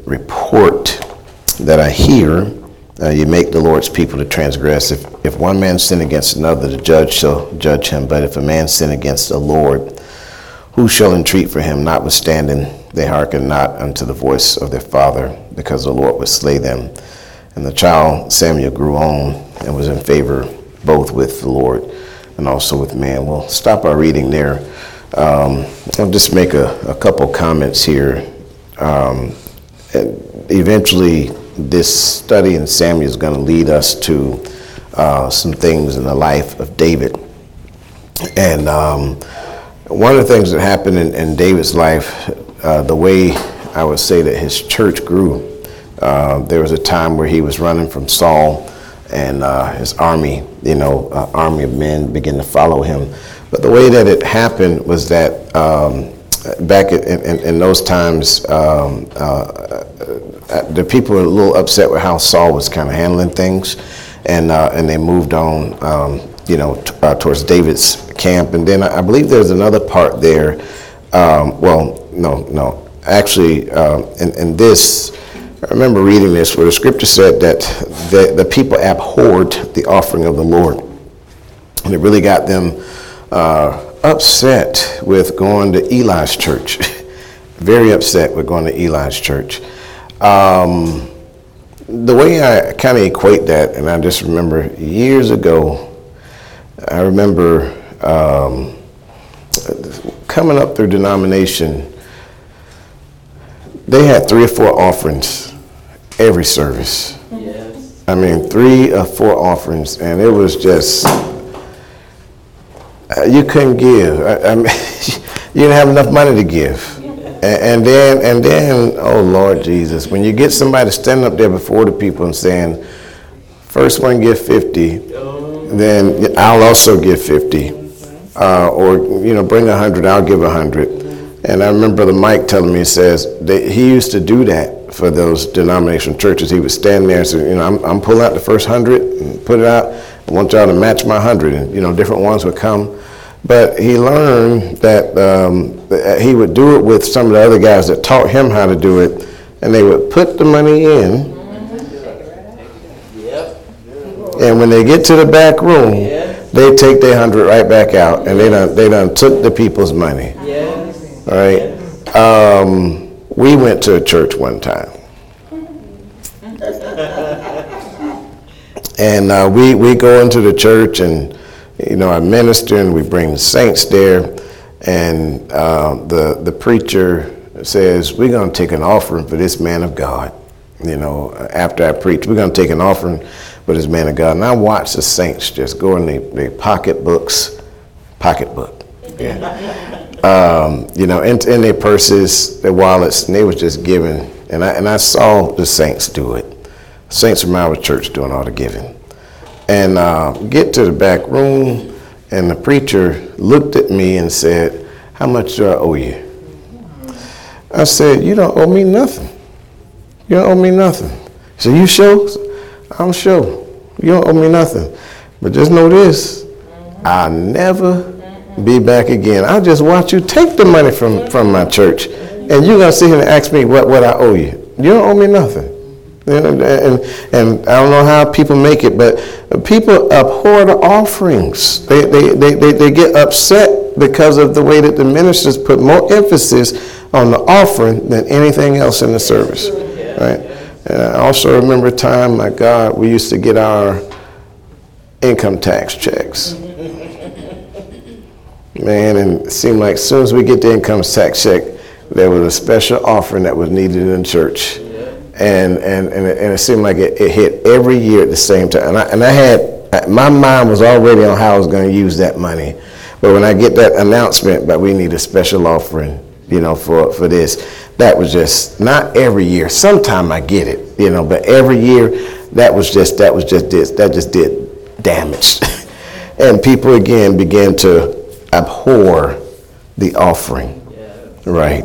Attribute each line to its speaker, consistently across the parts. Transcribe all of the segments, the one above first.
Speaker 1: report that I hear. You make the Lord's people to transgress. If one man sin against another, the judge shall judge him. But if a man sin against the Lord, who shall entreat for him? Notwithstanding, they hearken not unto the voice of their father, because the Lord would slay them. And the child Samuel grew on and was in favor both with the Lord and also with man. We'll stop our reading there. I'll just make a couple comments here. Eventually, this study in Samuel is going to lead us to some things in the life of David. And one of the things that happened in David's life, the way I would say that his church grew, there was a time where he was running from Saul and his army, army of men began to follow him. But the way that it happened was that back in those times, the people were a little upset with how Saul was kind of handling things, and they moved on, towards David's camp. And then I believe there's another part there. Actually, in this, I remember reading this where the scripture said that the people abhorred the offering of the Lord, and it really got them upset with going to Eli's church. Very upset with going to Eli's church. The way I kind of equate that, and I just remember years ago, I remember coming up through denomination, they had 3 or 4 offerings every service. Yes. I mean, 3 or 4 offerings, and it was just, you couldn't give. I mean, you didn't have enough money to give. And then, oh Lord Jesus, when you get somebody standing up there before the people and saying, first one give 50, then I'll also give 50, or bring 100, I'll give 100. And I remember Brother Mike telling me, he says that he used to do that for those denominational churches. He would stand there and say, I'm pulling out the first 100 and put it out. I want y'all to match my 100, and different ones would come. But he learned that he would do it with some of the other guys that taught him how to do it, and they would put the money in. And when they get to the back room, they take their 100 right back out, and they done took the people's money. All right. We went to a church one time, and we go into the church, and I minister, and we bring the saints there, and the preacher says, we're going to take an offering for this man of God. After I preach, we're going to take an offering for this man of God. And I watched the saints just go in their pocketbook, in their purses, their wallets, and they was just giving. And I saw the saints do it. Saints from our church doing all the giving. And get to the back room, and the preacher looked at me and said, how much do I owe you? I said, you don't owe me nothing. You don't owe me nothing. He said, you sure? I'm sure. You don't owe me nothing. But just know this, I'll never be back again. I'll just watch you take the money from my church, and you're going to sit here and ask me what I owe you. You don't owe me nothing. And I don't know how people make it, but people abhor the offerings. They get upset because of the way that the ministers put more emphasis on the offering than anything else in the service. Right? And I also remember a time, my God, we used to get our income tax checks. Man, and it seemed like as soon as we get the income tax check, there was a special offering that was needed in church. And it seemed like it hit every year at the same time. And I had, my mind was already on how I was going to use that money. But when I get that announcement, but we need a special offering, for this, that was just, not every year. Sometime I get it, but every year, that just did damage. And people again began to abhor the offering, right?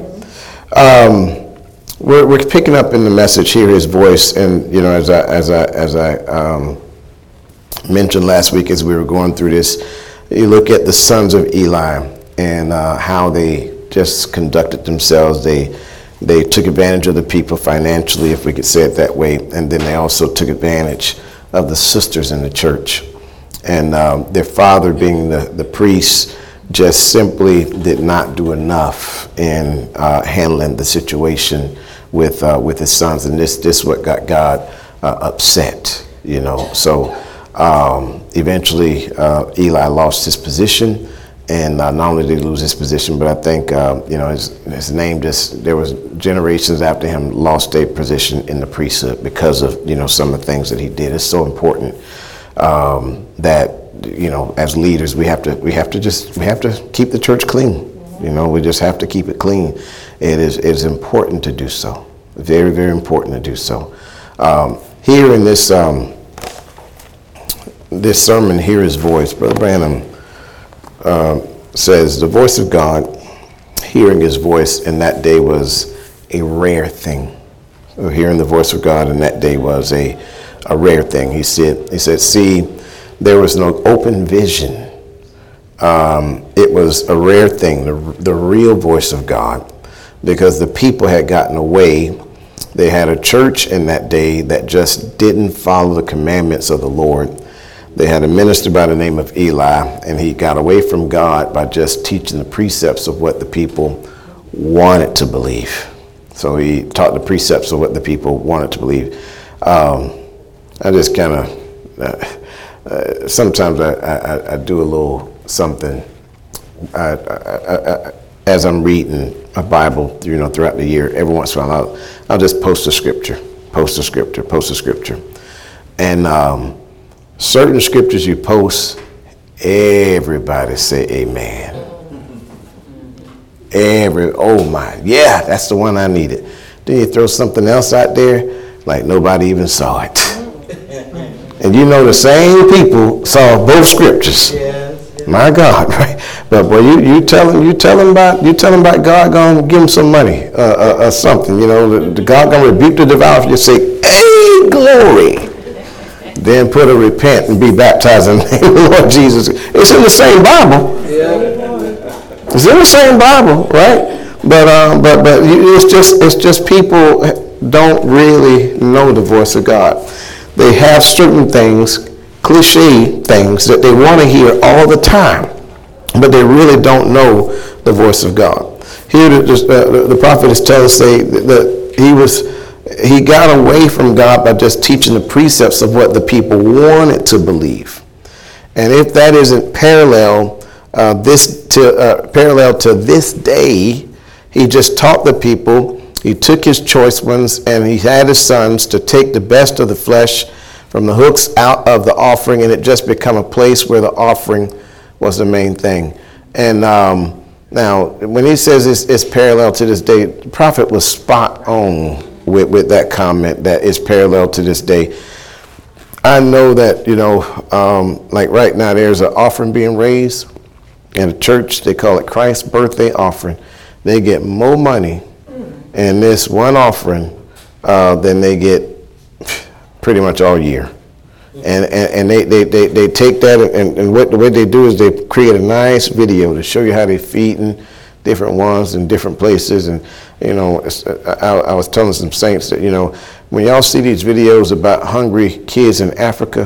Speaker 1: We're picking up in the message here his voice, and as I mentioned last week as we were going through this, you look at the sons of Eli and how they just conducted themselves. They They took advantage of the people financially, if we could say it that way, and then they also took advantage of the sisters in the church. And their father, being the priest, just simply did not do enough in handling the situation with his sons, and this is what got God upset, you know. So eventually Eli lost his position, and not only did he lose his position, but I think you know, his name just, there was generations after him lost their position in the priesthood because of, you know, some of the things that he did. It's so important that, you know, as leaders, we have to keep the church clean. You know, we just have to keep it clean. It is important to do so. Very, very important to do so. Here in this this sermon, Hear His Voice, Brother Branham says the voice of God, hearing His voice in that day was a rare thing. So hearing the voice of God in that day was a rare thing. He said, see, there was no open vision. It was a rare thing, the real voice of God, because the people had gotten away. They had a church in that day that just didn't follow the commandments of the Lord. They had a minister by the name of Eli, and he got away from God by just teaching the precepts of what the people wanted to believe. So he taught the precepts of what the people wanted to believe. I just kind of, sometimes I do a little something. As I'm reading a Bible, you know, throughout the year, every once in a while, I'll just post a scripture. And certain scriptures you post, everybody say amen. Oh my, yeah, that's the one I needed. Then you throw something else out there, like nobody even saw it. And you know the same people saw both scriptures. My God, right? But boy, you tell them about God gonna give them some money or something. You know, the God gonna rebuke the devourer. You say, "Hey, glory!" Then put a repent and be baptized in the name of the Lord Jesus. It's in the same Bible. It's in the same Bible, right? But it's just people don't really know the voice of God. They have certain things, cliche things that they want to hear all the time, but they really don't know the voice of God. Here, the prophet is telling us that he got away from God by just teaching the precepts of what the people wanted to believe. And if that isn't parallel to this day, he just taught the people. He took his choice ones, and he had his sons to take the best of the flesh from the hooks out of the offering, and it just become a place where the offering was the main thing. And now, when he says it's parallel to this day, the prophet was spot on with that comment that it's parallel to this day. I know that, you know, like right now there's an offering being raised in a church. They call it Christ's birthday offering. They get more money in this one offering than they get pretty much all year. And they take that, and what the way they do is they create a nice video to show you how they're feeding different ones in different places. And you know, I was telling some saints that, you know, when y'all see these videos about hungry kids in Africa,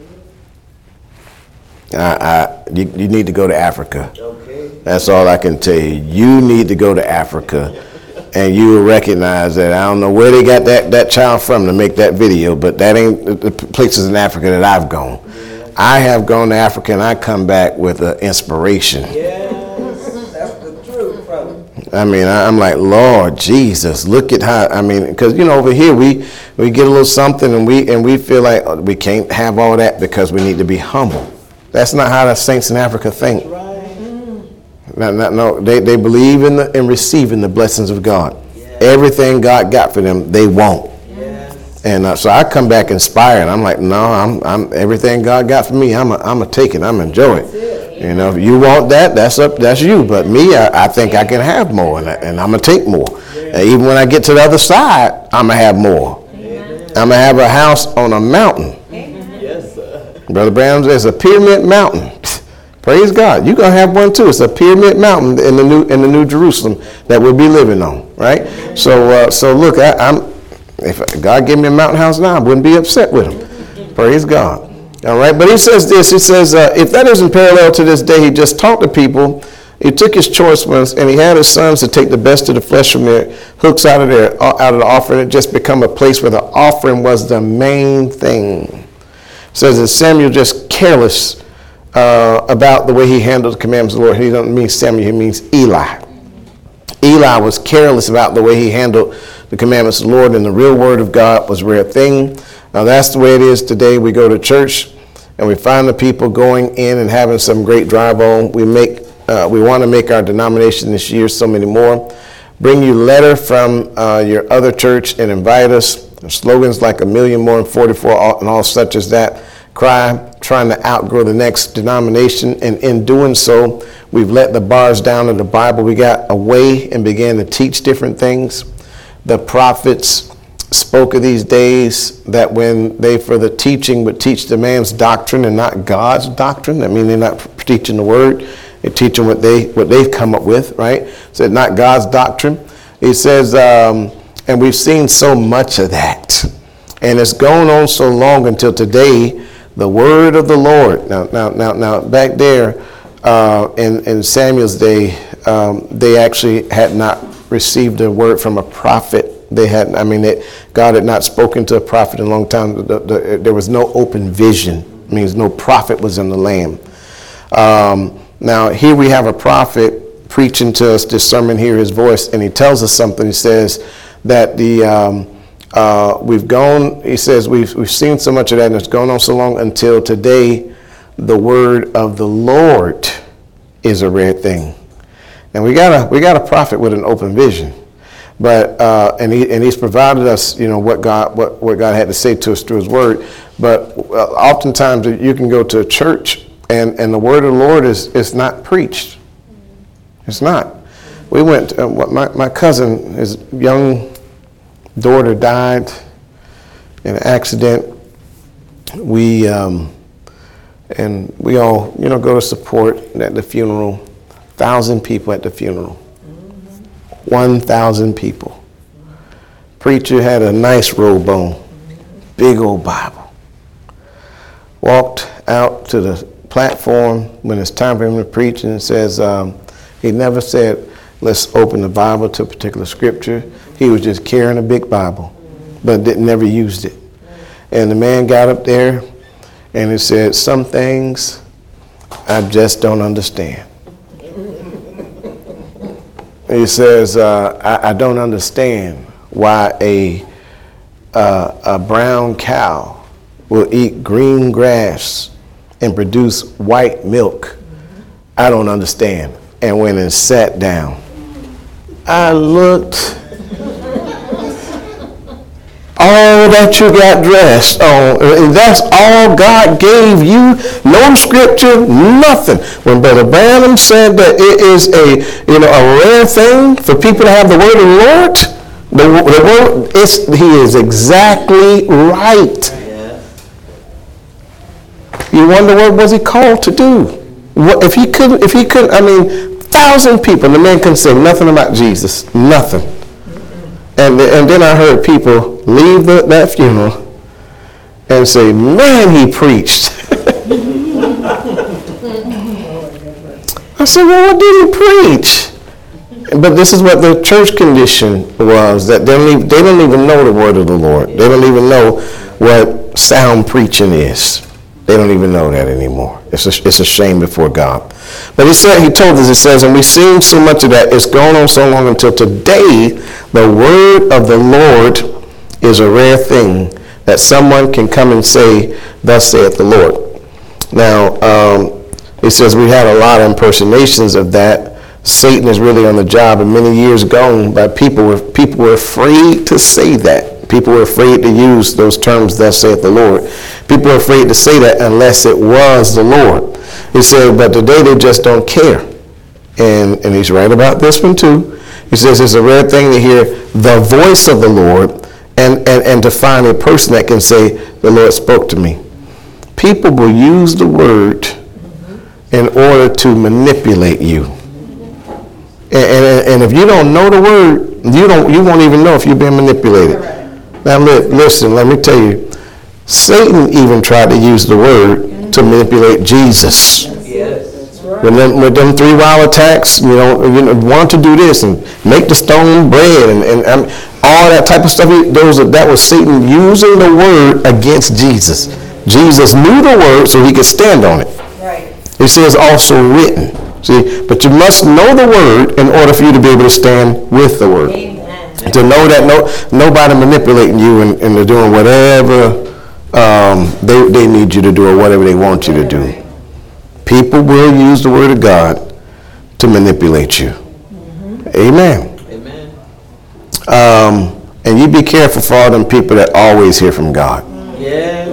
Speaker 1: you need to go to Africa. Okay. That's all I can tell you. You need to go to Africa. And you will recognize that I don't know where they got that child from to make that video, but that ain't the places in Africa that I've gone. Yeah. I have gone to Africa, and I come back with an inspiration. Yes, that's the truth, brother. I mean, I'm like, Lord Jesus, look at how, I mean, because, you know, over here we get a little something, and we feel like we can't have all that because we need to be humble. That's not how the saints in Africa think. That's right. No, they believe in receiving the blessings of God. Yes. Everything God got for them, they want. Yes. And so I come back inspired. I'm like, no, I'm everything God got for me. I'm a take it. I'm enjoy it. You know, if you want that, that's you. But me, I think I can have more, and I'm gonna take more. And even when I get to the other side, I'm gonna have more. Amen. I'm gonna have a house on a mountain. Amen. Yes, sir. Brother Branham, there's a pyramid mountain. Praise God. You're going to have one too. It's a pyramid mountain in the new Jerusalem that we'll be living on. right? So look, if God gave me a mountain house now, I wouldn't be upset with him. Praise God. All right, but he says this. He says, if that isn't parallel to this day, he just talked to people. He took his choice ones, and he had his sons to take the best of the flesh from their hooks out of the offering. It just become a place where the offering was the main thing. It says that Samuel just careless about the way he handled the commandments of the Lord. He doesn't mean Samuel, he means Eli. Eli was careless about the way he handled the commandments of the Lord, and the real word of God was a rare thing. Now that's the way it is today. We go to church and we find the people going in and having some great drive on. We want to make our denomination this year so many more. Bring you letter from your other church and invite us. Slogans like 1 million more and 44 and all such as that. Cry, trying to outgrow the next denomination. And in doing so, we've let the bars down of the Bible. We got away and began to teach different things. The prophets spoke of these days that when they, for the teaching, would teach the man's doctrine and not God's doctrine. I mean, they're not teaching the word. They're teaching what they've come up with, right? So not God's doctrine. He says, and we've seen so much of that. And it's going on so long until today, the word of the Lord. Now back there in Samuel's day, they actually had not received a word from a prophet. God had not spoken to a prophet in a long time. There was no open vision. It means no prophet was in the land. Now here we have a prophet preaching to us this sermon, hear his voice, and he tells us something. He says that we've seen so much of that, and it's gone on so long until today the word of the Lord is a rare thing. And we got a prophet with an open vision. But and he's provided us, what God had to say to us through his word. But oftentimes you can go to a church and the word of the Lord is not preached. It's not. We went. My cousin, his young daughter died in an accident. We all go to support at the funeral. 1,000 people at the funeral. 1,000 people. Preacher had a nice robe on, big old Bible. Walked out to the platform when it's time for him to preach, and says he never said, let's open the Bible to a particular scripture. He was just carrying a big Bible, but never used it. And the man got up there and he said, some things I just don't understand. He says, I don't understand why a brown cow will eat green grass and produce white milk. I don't understand. And went and sat down. I looked. All that you got dressed on, and that's all God gave you. No scripture, nothing. When Brother Branham said that it is a rare thing for people to have the word of the Lord, he is exactly right. You wonder what was he called to do? If he couldn't, 1,000 people, the man couldn't say nothing about Jesus, nothing. And then I heard people leave that funeral and say, man, he preached. I said, well, what did he preach? But this is what the church condition was, that they don't even know the word of the Lord. They don't even know what sound preaching is. They don't even know that anymore. It's a shame before God. But he told us, it says, and we've seen so much of that, it's gone on so long until today, the word of the Lord is a rare thing that someone can come and say, thus saith the Lord. Now, it says we had a lot of impersonations of that. Satan is really on the job, and many years gone by people were afraid to say that. People were afraid to use those terms, thus saith the Lord. People were afraid to say that unless it was the Lord. He said, but today they just don't care. And he's right about this one too. He says it's a rare thing to hear the voice of the Lord and to find a person that can say, the Lord spoke to me. People will use the word in order to manipulate you. And if you don't know the word, You won't even know if you're being manipulated. Now listen, let me tell you, Satan even tried to use the word to manipulate Jesus.
Speaker 2: Yes.
Speaker 1: With them 3 wild attacks, want to do this and make the stone bread and all that type of stuff. That was Satan using the word against Jesus. Jesus knew the word so he could stand on it.
Speaker 3: Right.
Speaker 1: He says also written. See, but you must know the word in order for you to be able to stand with the word.
Speaker 3: Amen.
Speaker 1: To know that nobody manipulating you and they're doing whatever they need you to do or whatever they want you to do. People will use the word of God to manipulate you. Mm-hmm. Amen.
Speaker 2: Amen.
Speaker 1: And you be careful for all them people that always hear from God.
Speaker 2: Yes.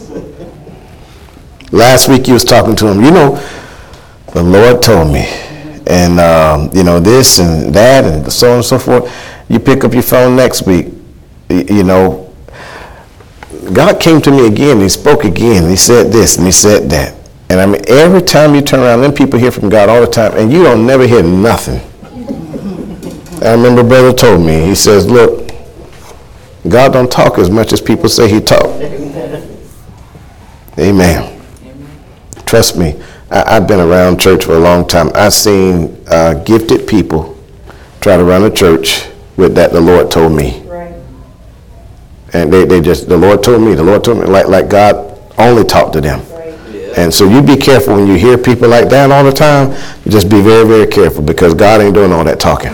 Speaker 1: Last week you was talking to him. The Lord told me. And, this and that and so on and so forth. You pick up your phone next week. God came to me again. He spoke again. And he said this and he said that. And I mean, every time you turn around, then people hear from God all the time, and you don't never hear nothing. I remember brother told me, he says, look, God don't talk as much as people say he talk. Amen. Trust me, I've been around church for a long time. I've seen gifted people try to run a church with that the Lord told me.
Speaker 3: Right.
Speaker 1: And the Lord told me, like God only talked to them. And so you be careful when you hear people like that all the time. Just be very, very careful because God ain't doing all that talking.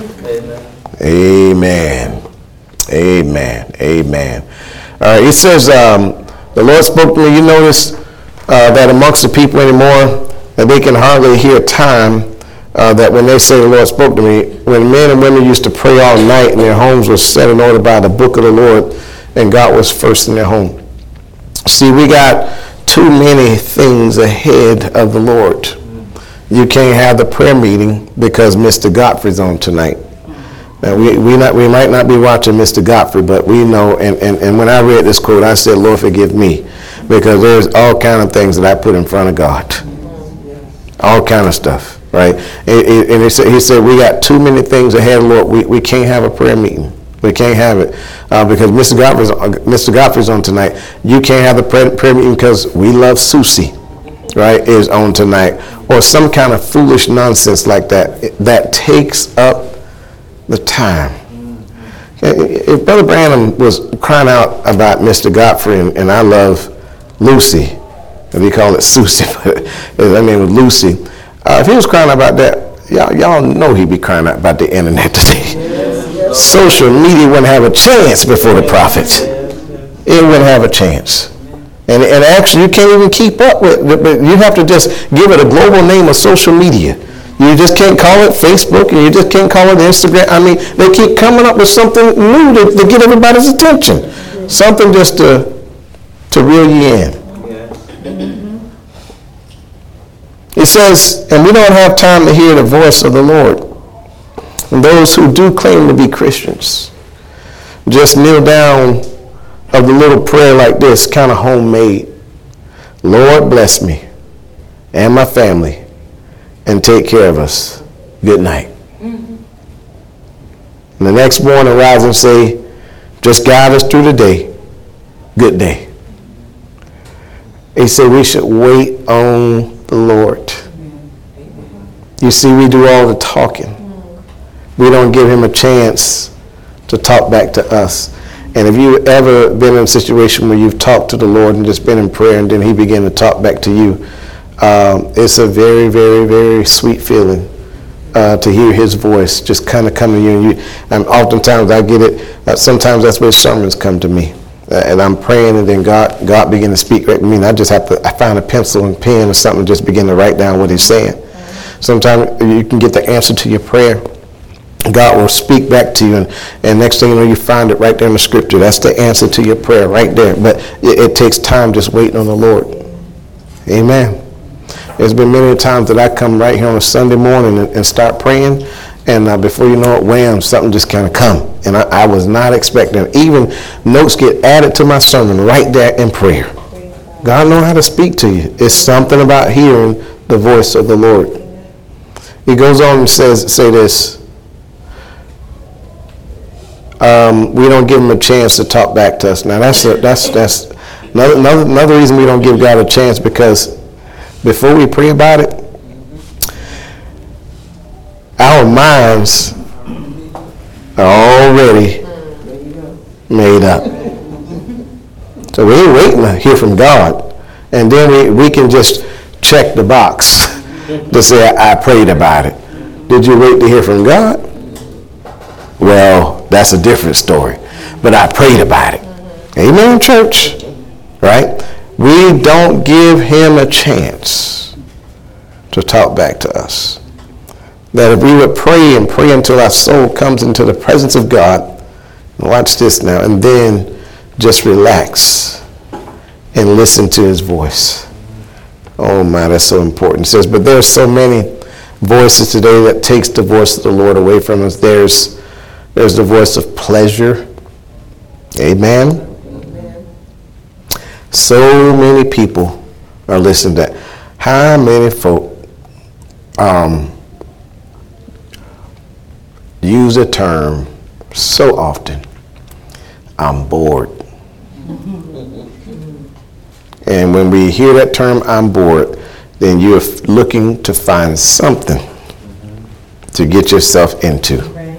Speaker 1: Amen. Amen. Amen. All right. It says the Lord spoke to me. You notice that amongst the people anymore that they can hardly hear time that when they say the Lord spoke to me, when men and women used to pray all night and their homes were set in order by the book of the Lord and God was first in their home. See, we got too many things ahead of the Lord. You can't have the prayer meeting because Mr. Godfrey's on tonight. Now we might not be watching Mr. Godfrey, but we know. And when I read this quote, I said, "Lord, forgive me," because there's all kind of things that I put in front of God, all kind of stuff, right? And he said, "We got too many things ahead of the Lord. We can't have a prayer meeting. We can't have it because Mr. Godfrey's on tonight. You can't have the prayer meeting because We Love Susie, right, is on tonight, or some kind of foolish nonsense like that. That takes up the time. If Brother Branham was crying out about Mr. Godfrey and I love Lucy, and they call it Susie, but her name was Lucy. If he was crying about that, y'all know he'd be crying out about the internet today. Social media wouldn't have a chance before the prophets. It wouldn't have a chance. And actually, you can't even keep up with it. But you have to just give it a global name of social media. You just can't call it Facebook, and you just can't call it Instagram. I mean, they keep coming up with something new to get everybody's attention. Something just to reel you in. It says, and we don't have time to hear the voice of the Lord. And those who do claim to be Christians just kneel down of the little prayer like this, kind of homemade. Lord, bless me and my family and take care of us. Good night. Mm-hmm. And the next morning, rise and say, just guide us through the day. Good day. He said we should wait on the Lord. You see, we do all the talking. We don't give him a chance to talk back to us. And if you've ever been in a situation where you've talked to the Lord and just been in prayer and then he began to talk back to you, it's a very, very, very sweet feeling to hear his voice just kind of come to you. And oftentimes I get it. Sometimes that's where sermons come to me. And I'm praying and then God begin to speak right to me. And I just have to, I find a pencil and pen or something and just begin to write down what he's saying. Sometimes you can get the answer to your prayer. God will speak back to you, and next thing you know, you find it right there in the scripture. That's the answer to your prayer right there. But it takes time just waiting on the Lord. Amen. There's been many times that I come right here on a Sunday morning and start praying, and before you know it, wham, something just kind of come. And I was not expecting it. Even notes get added to my sermon right there in prayer. God knows how to speak to you. It's something about hearing the voice of the Lord. He goes on and say this. we don't give him a chance to talk back to us. Now that's another reason we don't give God a chance, because before we pray about it, our minds are already made up. So we ain't waiting to hear from God. And then we can just check the box to say, I prayed about it. Did you wait to hear from God? Well, that's a different story. But I prayed about it. Amen, church? Right? We don't give him a chance to talk back to us. That if we would pray and pray until our soul comes into the presence of God, watch this now, and then just relax and listen to his voice. Oh my, that's so important. It says, but there's so many voices today that takes the voice of the Lord away from us. There's the voice of pleasure. Amen. Amen. So many people are listening to that. How many folk use a term so often? I'm bored. And when we hear that term, I'm bored, then you're looking to find something to get yourself into.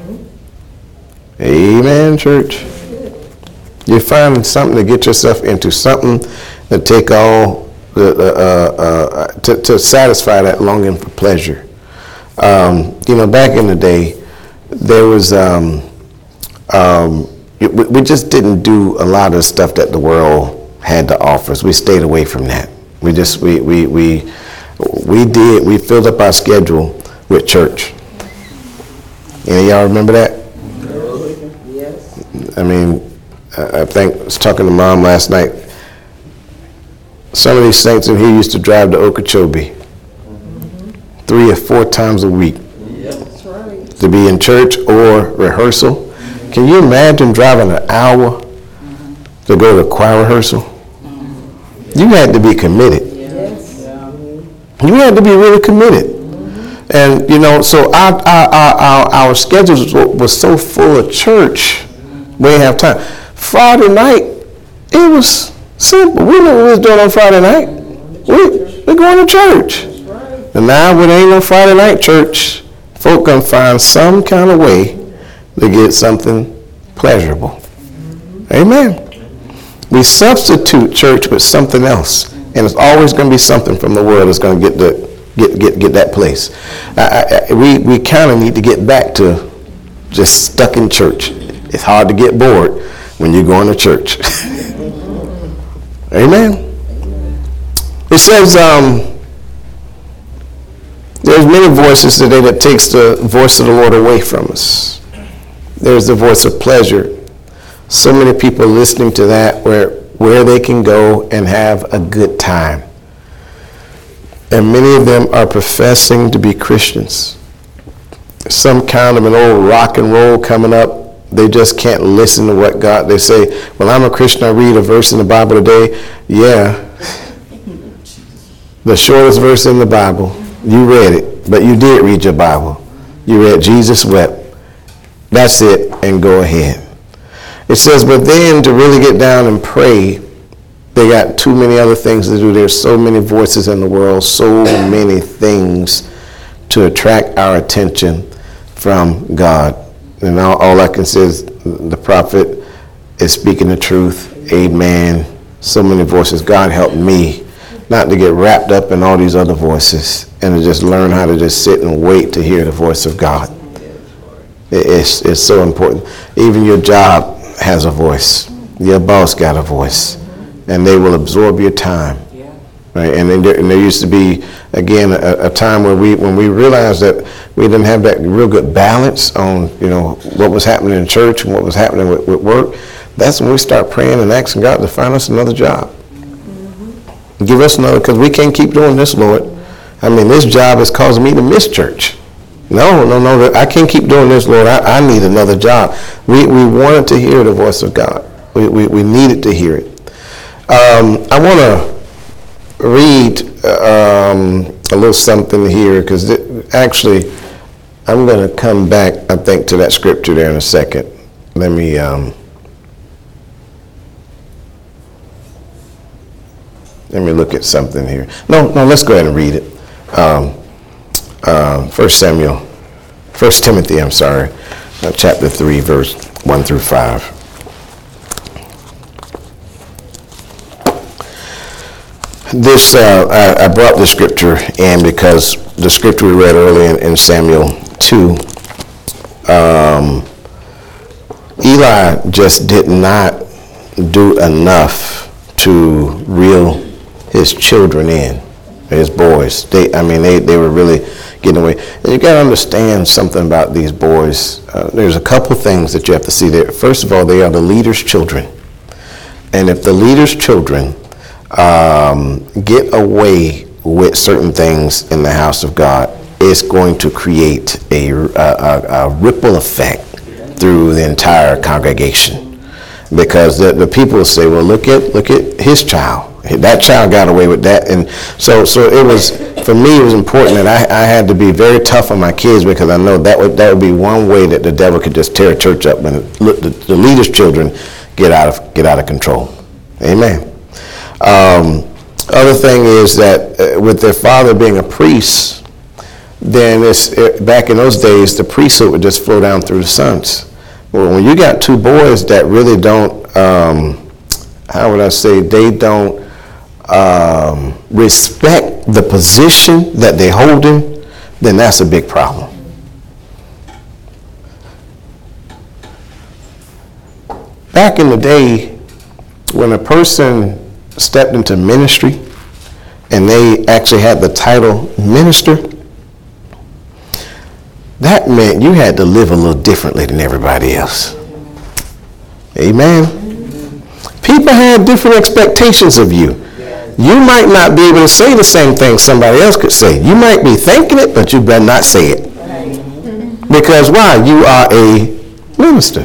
Speaker 1: Amen, church. You're finding something to get yourself into, something to take all to satisfy that longing for pleasure. Back in the day, there was we just didn't do a lot of stuff that the world had to offer us. We stayed away from that. We filled up our schedule with church. Any of y'all remember that? Yes. I mean, I think I was talking to Mom last night. Some of these saints in here used to drive to Okeechobee 3 or 4 times a week. That's right. To be in church or rehearsal. Can you imagine driving an hour to go to choir rehearsal? You had to be committed. Yes. You had to be really committed. And so our schedules was so full of church, we didn't have time. Friday night, it was simple. We knew what we was doing on Friday night. We're going to church. And now when there ain't no Friday night church, folk can find some kind of way to get something pleasurable. Amen. We substitute church with something else, and it's always going to be something from the world that's going to get that place. We kind of need to get back to just stuck in church. It's hard to get bored when you're going to church. Amen. It says there's many voices today that takes the voice of the Lord away from us. There's the voice of pleasure. So many people listening to that where they can go and have a good time. And many of them are professing to be Christians. Some kind of an old rock and roll coming up. They just can't listen to what God, they say, well, I'm a Christian, I read a verse in the Bible today. Yeah. The shortest verse in the Bible. You read it, but you did read your Bible. You read Jesus wept. That's it, and go ahead. It says, but then to really get down and pray, they got too many other things to do. There's so many voices in the world, so many things to attract our attention from God. And all I can say is the prophet is speaking the truth. Amen. So many voices. God help me not to get wrapped up in all these other voices and to just learn how to just sit and wait to hear the voice of God. It's so important. Even your job has a voice. Your boss got a voice. And they will absorb your time. Yeah. Right? And there used to be, again, a time where when we realized that we didn't have that real good balance on, what was happening in church and what was happening with work. That's when we start praying and asking God to find us another job. Mm-hmm. Give us another, because we can't keep doing this, Lord. I mean, this job is causing me to miss church. No, I can't keep doing this, Lord. I need another job. We wanted to hear the voice of God. We needed to hear it. I want to read a little something here, because actually I'm going to come back, I think, to that scripture there in a second. let me look at something here. No, let's go ahead and read it. 1 Timothy, chapter 3, verse 1 through 5. This, I brought the scripture in because the scripture we read earlier in Samuel 2, Eli just did not do enough to reel his children in, his boys. They were really getting away. And you got to understand something about these boys. There's a couple things that you have to see there. First of all, they are the leader's children. And if the leader's children get away with certain things in the house of God, it's going to create a ripple effect through the entire congregation. Because the people will say, well, look at his child. That child got away with that. And so it was, for me, it was important that I had to be very tough on my kids, because I know that would be one way that the devil could just tear a church up when the leader's children get out of control. Amen. Other thing is that with their father being a priest, then back in those days, the priesthood would just flow down through the sons. Well, when you got two boys that really don't, they don't respect the position that they're holding, then that's a big problem. Back in the day, when a person stepped into ministry and they actually had the title minister, that meant you had to live a little differently than everybody else. Amen. People had different expectations of you. You might not be able to say the same thing somebody else could say. You might be thinking it, but you better not say it. Because why? You are a minister.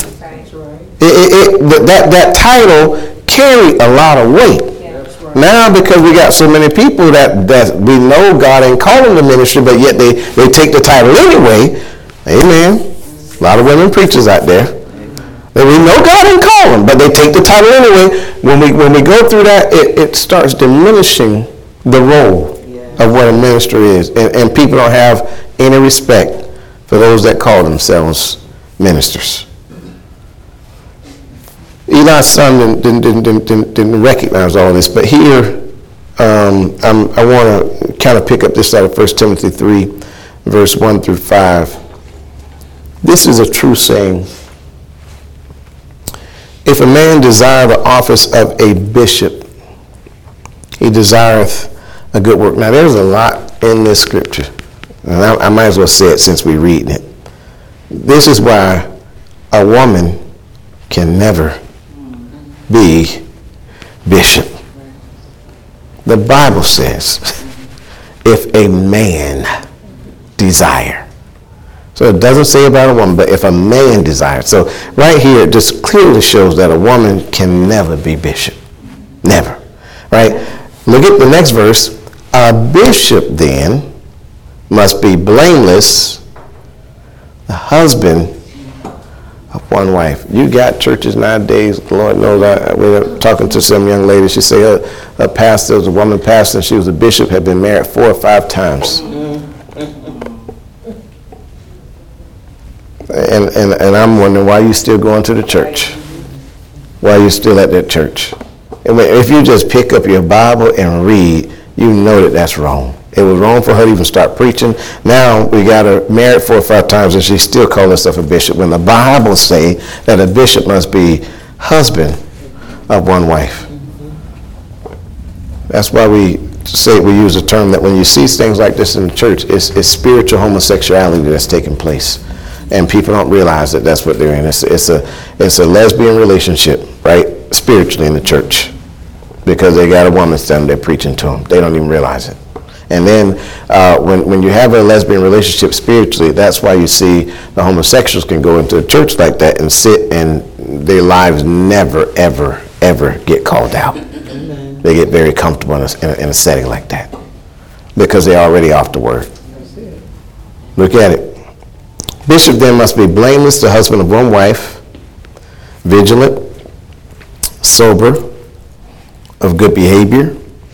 Speaker 1: That title carried a lot of weight. Now, because we got so many people that we know God ain't calling the ministry, but yet they take the title anyway. Amen. A lot of women preachers out there. And we know God ain't calling, but they take the title anyway. When we go through that, it starts diminishing the role of what a minister is. And people don't have any respect for those that call themselves ministers. Eli's son didn't recognize all this, but here I want to kind of pick up this out of 1 Timothy 3, verse 1 through 5. This is a true saying. If a man desire the office of a bishop, he desireth a good work. Now, there's a lot in this scripture, and I might as well say it since we're reading it. This is why a woman can never be bishop. The Bible says, if a man desire. So it doesn't say about a woman, but if a man desires. So right here, it just clearly shows that a woman can never be bishop. Never. Right? Look at the next verse. A bishop then must be blameless, the husband of one wife. You got churches nowadays, Lord knows, we were talking to some young lady. She said her pastor was a woman pastor, and she was a bishop, had been married 4 or 5 times. And I'm wondering, why are you still going to the church? Why are you still at that church? If you just pick up your Bible and read, you know that that's wrong. It was wrong for her to even start preaching. Now we got her married 4 or 5 times, and she still calls herself a bishop, when the Bible say that a bishop must be husband of one wife. That's why we use a term that when you see things like this in the church, it's spiritual homosexuality that's taking place. And people don't realize that that's what they're in. It's a lesbian relationship, right, spiritually in the church, because they got a woman standing there preaching to them. They don't even realize it. And then when you have a lesbian relationship spiritually, that's why you see the homosexuals can go into a church like that and sit, and their lives never, ever, ever get called out. Amen. They get very comfortable in a setting like that because they're already off the word. Look at it. Bishop then must be blameless, the husband of one wife, vigilant, sober, of good behavior,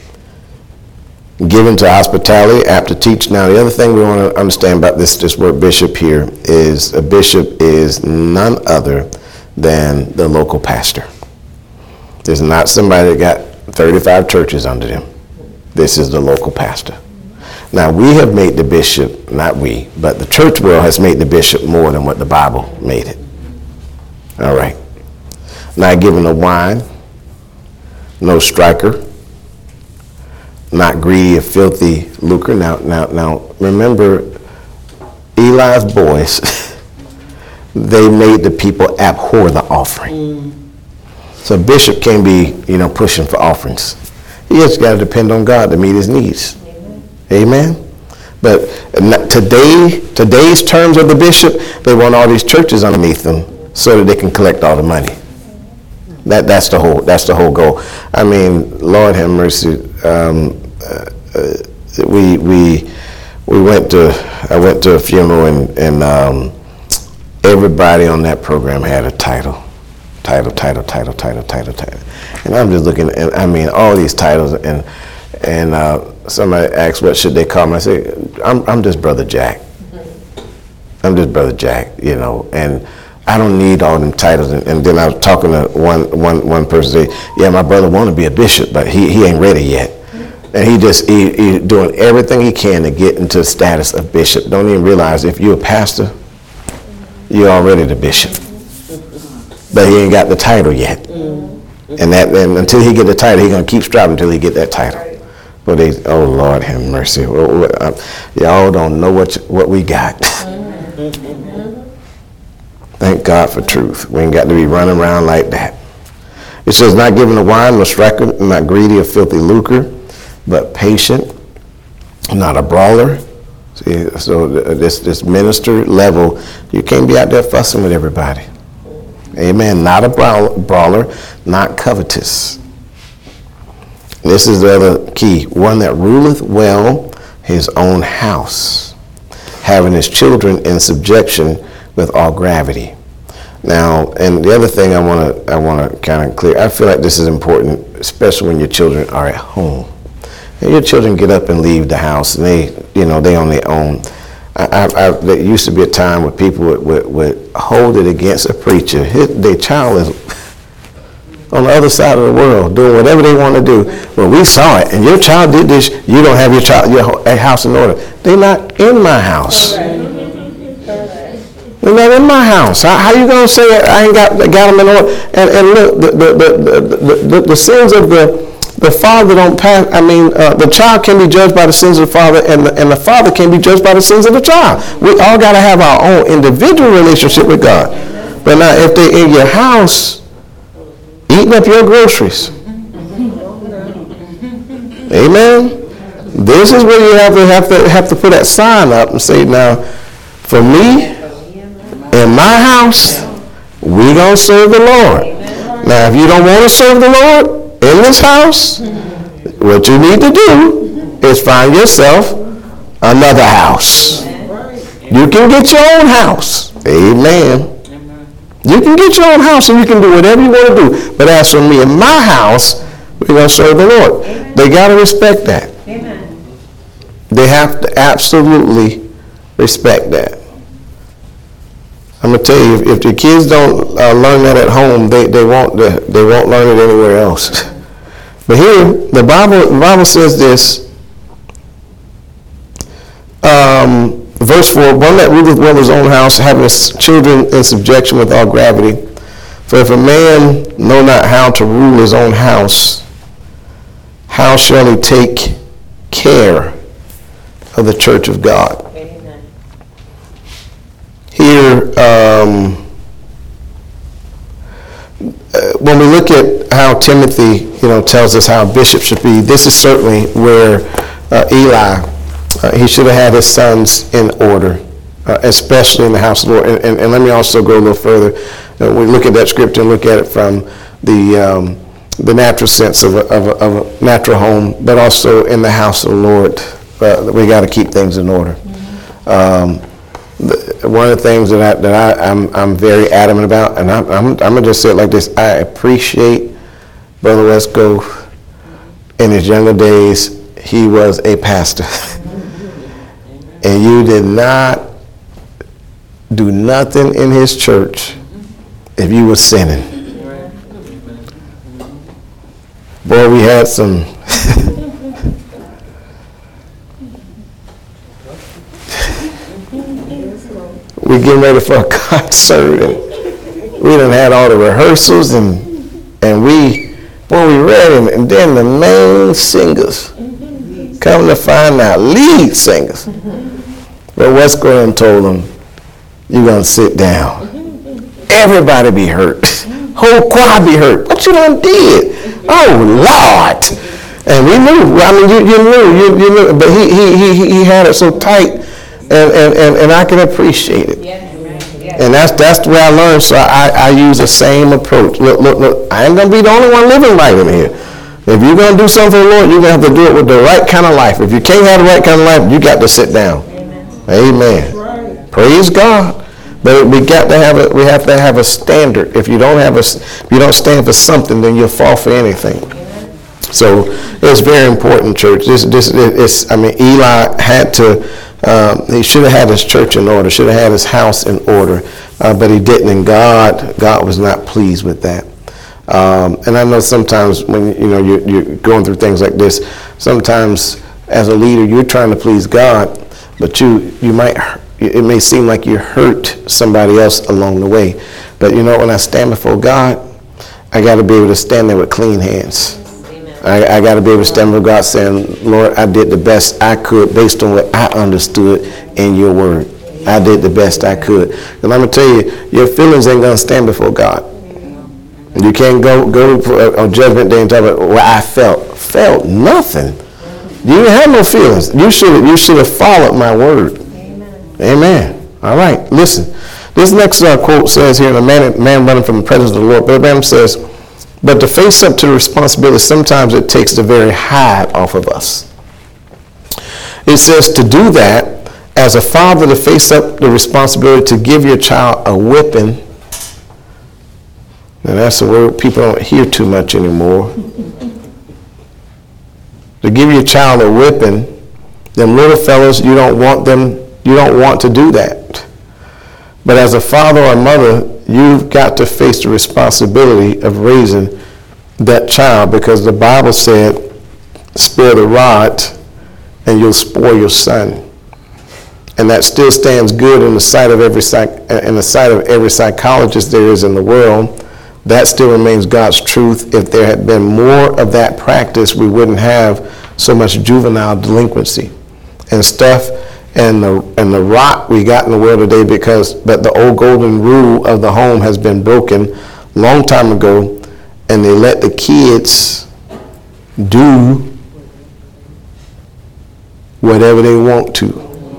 Speaker 1: given to hospitality, apt to teach. Now, the other thing we want to understand about this word bishop here is a bishop is none other than the local pastor. There's not somebody that got 35 churches under them. This is the local pastor. Now, we have made the bishop, not we, but the church world has made the bishop more than what the Bible made it. All right. Not given a wine, no striker, not greedy of filthy lucre. Now, remember, Eli's boys, they made the people abhor the offering. So a bishop can't be, pushing for offerings. He just got to depend on God to meet his needs. Amen. But today's terms of the bishop, they want all these churches underneath them so that they can collect all the money. That's the whole goal. I mean, Lord have mercy. I went to a funeral and everybody on that program had a title. And I'm just looking at, all these titles, and somebody asked, what should they call me? I say, I'm just Brother Jack. I'm just Brother Jack, and I don't need all them titles. And then I was talking to one person, say, yeah, my brother want to be a bishop, but he ain't ready yet. And he's doing everything he can to get into the status of bishop. Don't even realize if you're a pastor, you're already the bishop. But he ain't got the title yet. And until he get the title, he's going to keep striving until he get that title. But oh, Lord have mercy. Y'all don't know what we got. Thank God for truth. We ain't got to be running around like that. It says, not given to wine, nor striker, not greedy of filthy lucre, but patient, not a brawler. See, so this minister level, you can't be out there fussing with everybody. Amen. Not a brawler, not covetous. This is the other key. One that ruleth well his own house, having his children in subjection with all gravity. Now, and the other thing I want to kind of clear, I feel like this is important, especially when your children are at home. And your children get up and leave the house, and they on their own. There used to be a time where people would hold it against a preacher. Their child is on the other side of the world doing whatever they want to do. Well, we saw it, and your child did this. You don't have your house in order. They're not in my house. They're not in my house. How you gonna say I ain't got them in order? And look, the sins of the father don't pass. The child can be judged by the sins of the father, and the father can be judged by the sins of the child. We all got to have our own individual relationship with God. But now, if they're in your house, eating up your groceries, amen. This is where you have to put that sign up and say, now, for me, in my house, we gonna serve the Lord. Now, if you don't want to serve the Lord in this house, what you need to do is find yourself another house. You can get your own house. Amen. You can get your own house and you can do whatever you want to do. But as for me and my house, we're going to serve the Lord. They got to respect that. They have to absolutely respect that. I'm gonna tell you, if the kids don't learn that at home, they won't learn it anywhere else. But here, the Bible says this. Verse 4: one that ruleth well his own house, having his children in subjection with all gravity. For if a man know not how to rule his own house, how shall he take care of the church of God? Here, when we look at how Timothy, tells us how a bishop should be, this is certainly where Eli, he should have had his sons in order, especially in the house of the Lord. And let me also go a little further. We look at that scripture and look at it from the natural sense of a natural home, but also in the house of the Lord. We got to keep things in order. one of the things that I'm very adamant about, and I'm gonna just say it like this: I appreciate Brother Wesco. In his younger days, he was a pastor, and you did not do nothing in his church if you were sinning. Boy, we had some. We getting ready for a concert, and we done had all the rehearsals, and we read, and then the main singers come to find out, lead singers. But Wesco and told them, "You're gonna sit down. Everybody be hurt. Whole choir be hurt. What you done did? Oh Lord!" And we knew. I mean, you knew. But he had it so tight. And I can appreciate it. And that's the way I learned, so I use the same approach. Look, I ain't going to be the only one living right in here. If you're going to do something for the Lord, you're going to have to do it with the right kind of life. If you can't have the right kind of life, you got to sit down. Amen. Right. Praise God. But we have to have a standard. If you don't stand for something, then you'll fall for anything. So it's very important, church. Eli had to. He should have had his church in order, should have had his house in order, but he didn't, and God was not pleased with that. And I know sometimes when you're going through things like this, sometimes as a leader you're trying to please God, but it may seem like you hurt somebody else along the way. But when I stand before God, I got to be able to stand there with clean hands. I got to be able to stand before God saying, "Lord, I did the best I could based on what I understood in your word. I did the best I could." And I'm going to tell you, your feelings ain't going to stand before God. You can't go on Judgment Day and talk about what I felt. Felt nothing. You didn't have no feelings. You should have followed my word. Amen. All right, listen. This next quote says here, "A man running from the presence of the Lord." Brother Branham says, "But to face up to the responsibility, sometimes it takes the very hide off of us." It says to do that, as a father, to face up the responsibility to give your child a whipping. Now that's a word people don't hear too much anymore. To give your child a whipping, them little fellows, you don't want to do that. But as a father or mother, you've got to face the responsibility of raising that child, because the Bible said, "Spare the rod and you'll spoil your son." And that still stands good in the sight of every psychologist there is in the world. That still remains God's truth. If there had been more of that practice, we wouldn't have so much juvenile delinquency and stuff. And the rot we got in the world today, but the old golden rule of the home has been broken long time ago, and they let the kids do whatever they want to.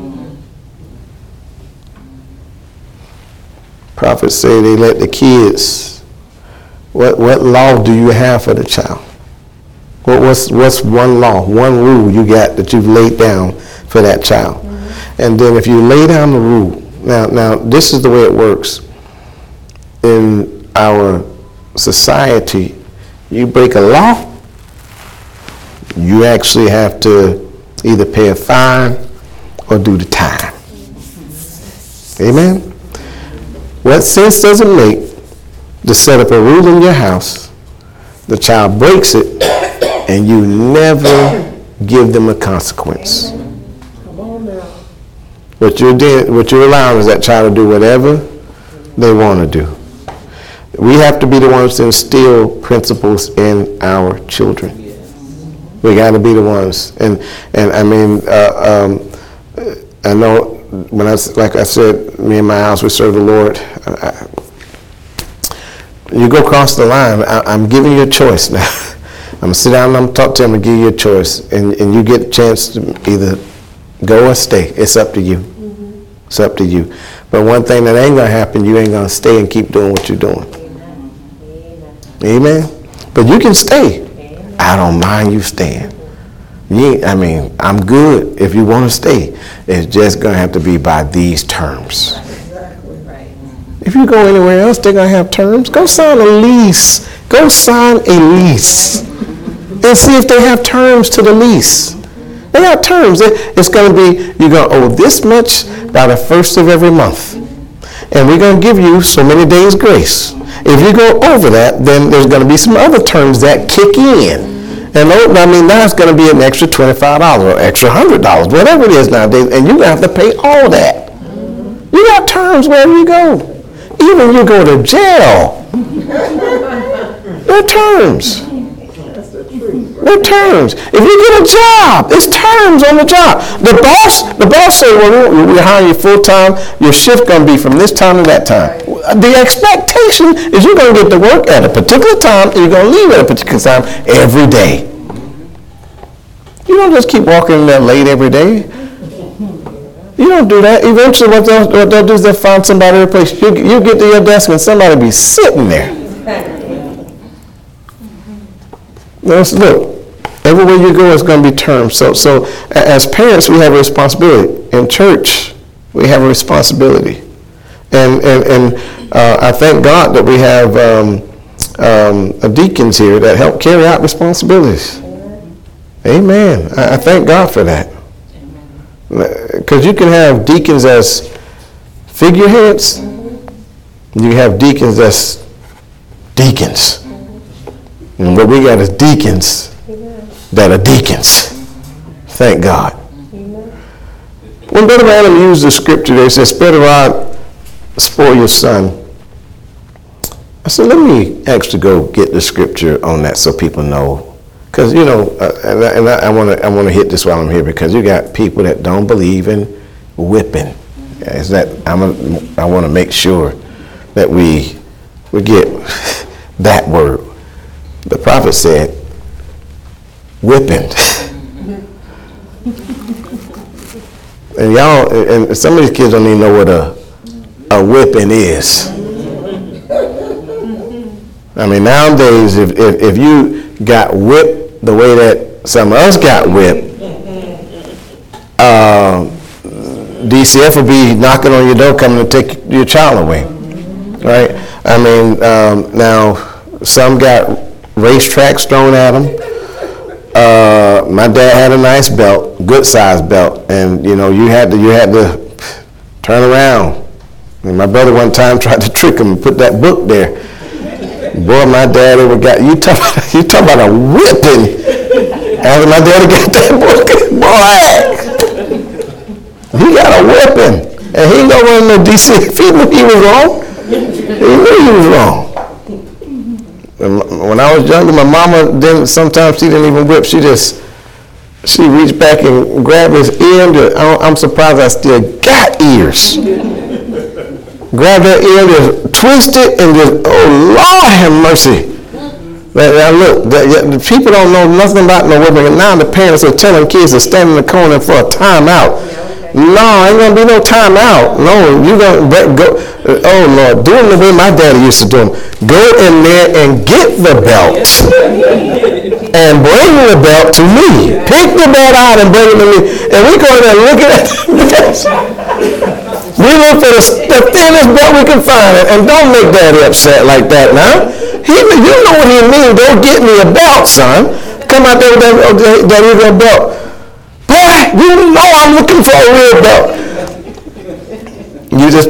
Speaker 1: Prophets say they let the kids. What law do you have for the child? What's one law, one rule you got that you've laid down for that child? And then if you lay down the rule, now this is the way it works. In our society, you break a law, you actually have to either pay a fine or do the time. Amen? What sense does it make to set up a rule in your house, the child breaks it, and you never give them a consequence? What you're allowing is that child to do whatever they want to do. We have to be the ones to instill principles in our children. We got to be the ones. And I mean, I know when like I said, me and my house, we serve the Lord. You go across the line, I'm giving you a choice now. I'm going to sit down and I'm going to talk to him and give you a choice. And you get a chance to either go or stay. It's up to you. It's up to you. But one thing that ain't going to happen, you ain't going to stay and keep doing what you're doing. Amen. But you can stay. I don't mind you staying. I'm good if you want to stay. It's just going to have to be by these terms.
Speaker 2: Exactly right.
Speaker 1: If you go anywhere else, they're going to have terms. Go sign a lease. Go sign a lease and see if they have terms to the lease. They got terms. It's going to be, you're going to owe this much by the first of every month. And we're going to give you so many days grace. If you go over that, then there's going to be some other terms that kick in. And now it's going to be an extra $25 or extra $100, whatever it is nowadays, and you're going to have to pay all that. You got terms wherever you go. Even you go to jail. There are terms. There are terms. If you get a job, there's terms on the job. The boss says, well, we hire you full time. Your shift going to be from this time to that time. The expectation is you're going to get to work at a particular time and you're going to leave at a particular time every day. You don't just keep walking in there late every day. You don't do that. Eventually what they'll do is they'll find somebody to replace you. You get to your desk and somebody will be sitting there. Look, everywhere you go is going to be terms. So as parents, we have a responsibility. In church, we have a responsibility. And I thank God that we have deacons here that help carry out responsibilities. Amen. I thank God for that. Because you can have deacons as figureheads. You have deacons as deacons. And what we got is deacons that are deacons. Thank God. When Brother Adam used the scripture there, it says, spare the rod, spoil your son. I said, let me actually go get the scripture on that so people know. Because, I want to hit this while I'm here, because you got people that don't believe in whipping. I want to make sure that we get that word. The prophet said, whipping. And y'all, and some of these kids don't even know what a whipping is. Nowadays, if you got whipped the way that some of us got whipped, DCF will be knocking on your door coming to take your child away. Right? Now, some got racetracks thrown at them. My dad had a nice belt, good size belt, and you had to turn around. And my brother one time tried to trick him and put that book there. Boy, my dad ever got you talk about a whipping. After my daddy got that book, boy, he got a whipping, and he didn't go run no DC. If he knew he was wrong, he knew he was wrong. When I was younger, my mama sometimes she didn't even whip. She reached back and grabbed his ear. I'm surprised I still got ears. Grab that ear, just twist it, and just, oh Lord have mercy. Look, the people don't know nothing about no whipping, and now the parents are telling kids to stand in the corner for a timeout. No, ain't gonna be no timeout. No, you gonna go. Oh Lord, do them the way my daddy used to do them. Go in there and get the belt and bring the belt to me. Pick the belt out and bring it to me, and we go in there and look at it. We look for the thinnest belt we can find, and don't make daddy upset like that now. You know what he means. Go get me a belt, son. Come out there with that real belt. Boy, you know I'm looking for a real belt. You just.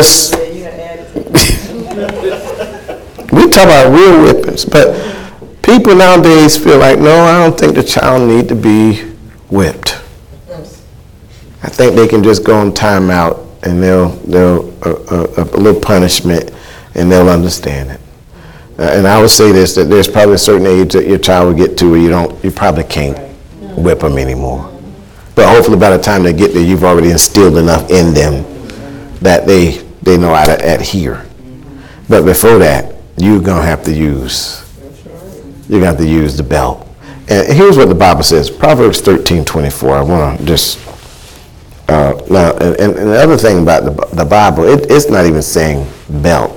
Speaker 1: We talk about real whippings, but people nowadays feel like, no, I don't think the child need to be whipped. I think they can just go on timeout and they'll a little punishment, and they'll understand it. And I would say this, that there's probably a certain age that your child will get to where you probably can't whip them anymore. But hopefully by the time they get there, you've already instilled enough in them that they know how to adhere. But before that, you're going to have to use the belt. And here's what the Bible says, Proverbs 13:24. I want to just, now, and the other thing about the Bible, it's not even saying belt.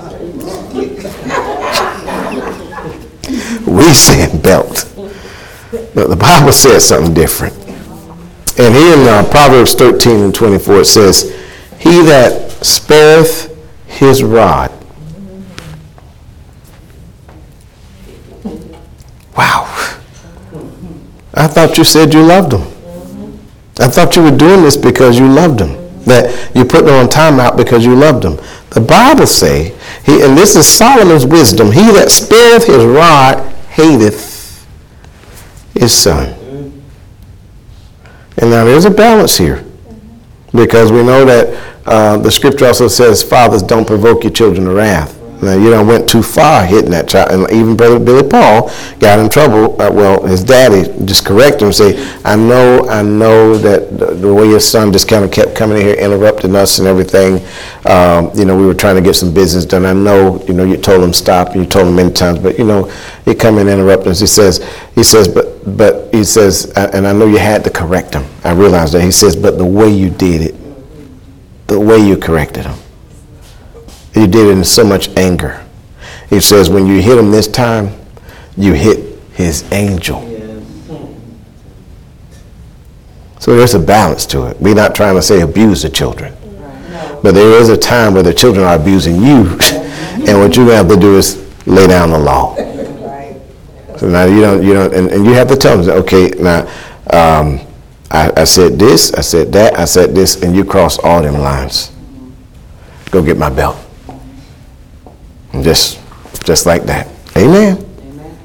Speaker 1: We saying belt. But the Bible says something different. And here in Proverbs 13:24 it says, he that spareth his rod. Wow. I thought you said you loved him. I thought you were doing this because you loved him. That you put them on timeout because you loved him. The Bible say, and this is Solomon's wisdom, he that spareth his rod hateth his son. And now there's a balance here, because we know that the scripture also says, fathers, don't provoke your children to wrath. Now, you done went too far hitting that child. And even Brother Billy Paul got in trouble. His daddy just corrected him and say, I know that the way your son just kind of kept coming in here, interrupting us and everything. We were trying to get some business done. I know, you told him stop, and you told him many times, but, he come in and interrupt us. He says, but he says, and I know you had to correct him. I realized that. He says, but the way you did it, the way you corrected him, you did it in so much anger. He says, when you hit him this time, you hit his angel. So there's a balance to it. We're not trying to say abuse the children. But there is a time where the children are abusing you. And what you have to do is lay down the law. So now you don't, and you have to tell them, okay, now I said this, I said that, I said this, and you crossed all them lines. Go get my belt. Just like that. Amen. Amen.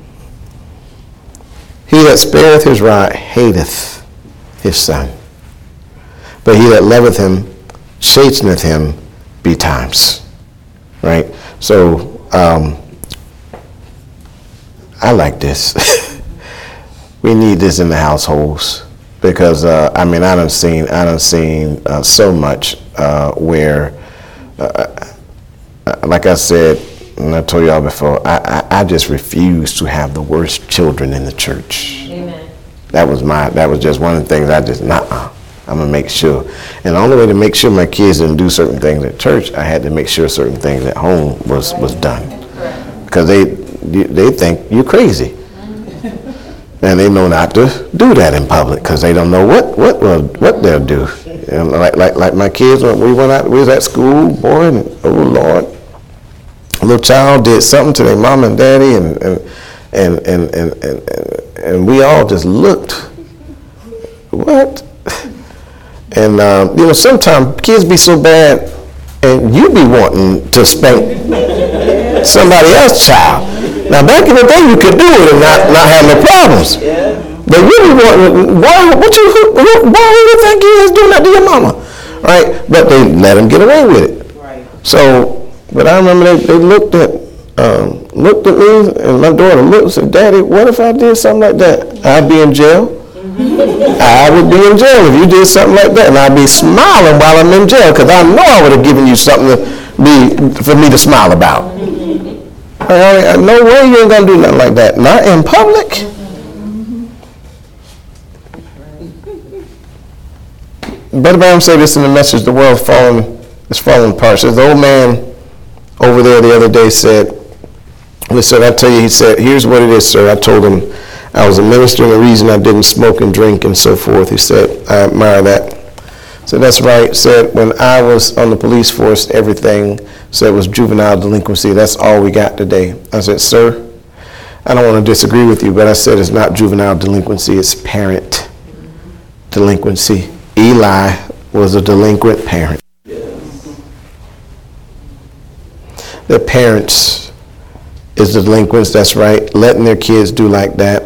Speaker 1: He that spareth his rod hateth his son, but he that loveth him chasteneth him betimes. Right? So I like this. We need this in the households, because I done seen so much where like I said, and I told y'all before, I just refuse to have the worst children in the church. Amen. That was just one of the things I'm gonna make sure. And the only way to make sure my kids didn't do certain things at church, I had to make sure certain things at home was done. Because they think you're crazy. And they know not to do that in public, because they don't know what they'll do. And like my kids, when we was at school, boy, and oh Lord, a little child did something to their mom and daddy, and we all just looked. What? And sometimes kids be so bad, and you be wanting to spank somebody else's child. Now back in the day, you could do it and not have no problems. But you be wanting, why do you think you is doing that to your mama? Right? But they let them get away with it. Right. So. But I remember they looked at me, and my daughter looked and said, Daddy, what if I did something like that? I'd be in jail. I would be in jail if you did something like that. And I'd be smiling while I'm in jail, because I know I would have given you something for me to smile about. No way you ain't going to do nothing like that. Not in public. Brother Branham said this in the message, The World is Falling Apart. Says the old man over there the other day said, I tell you, he said, here's what it is, sir. I told him I was a minister, and the reason I didn't smoke and drink and so forth. He said, I admire that. So that's right. Said, when I was on the police force, everything said was juvenile delinquency. That's all we got today. I said, sir, I don't want to disagree with you, but I said it's not juvenile delinquency, it's parent delinquency. Eli was a delinquent parent. The parents is the delinquents, that's right, letting their kids do like that.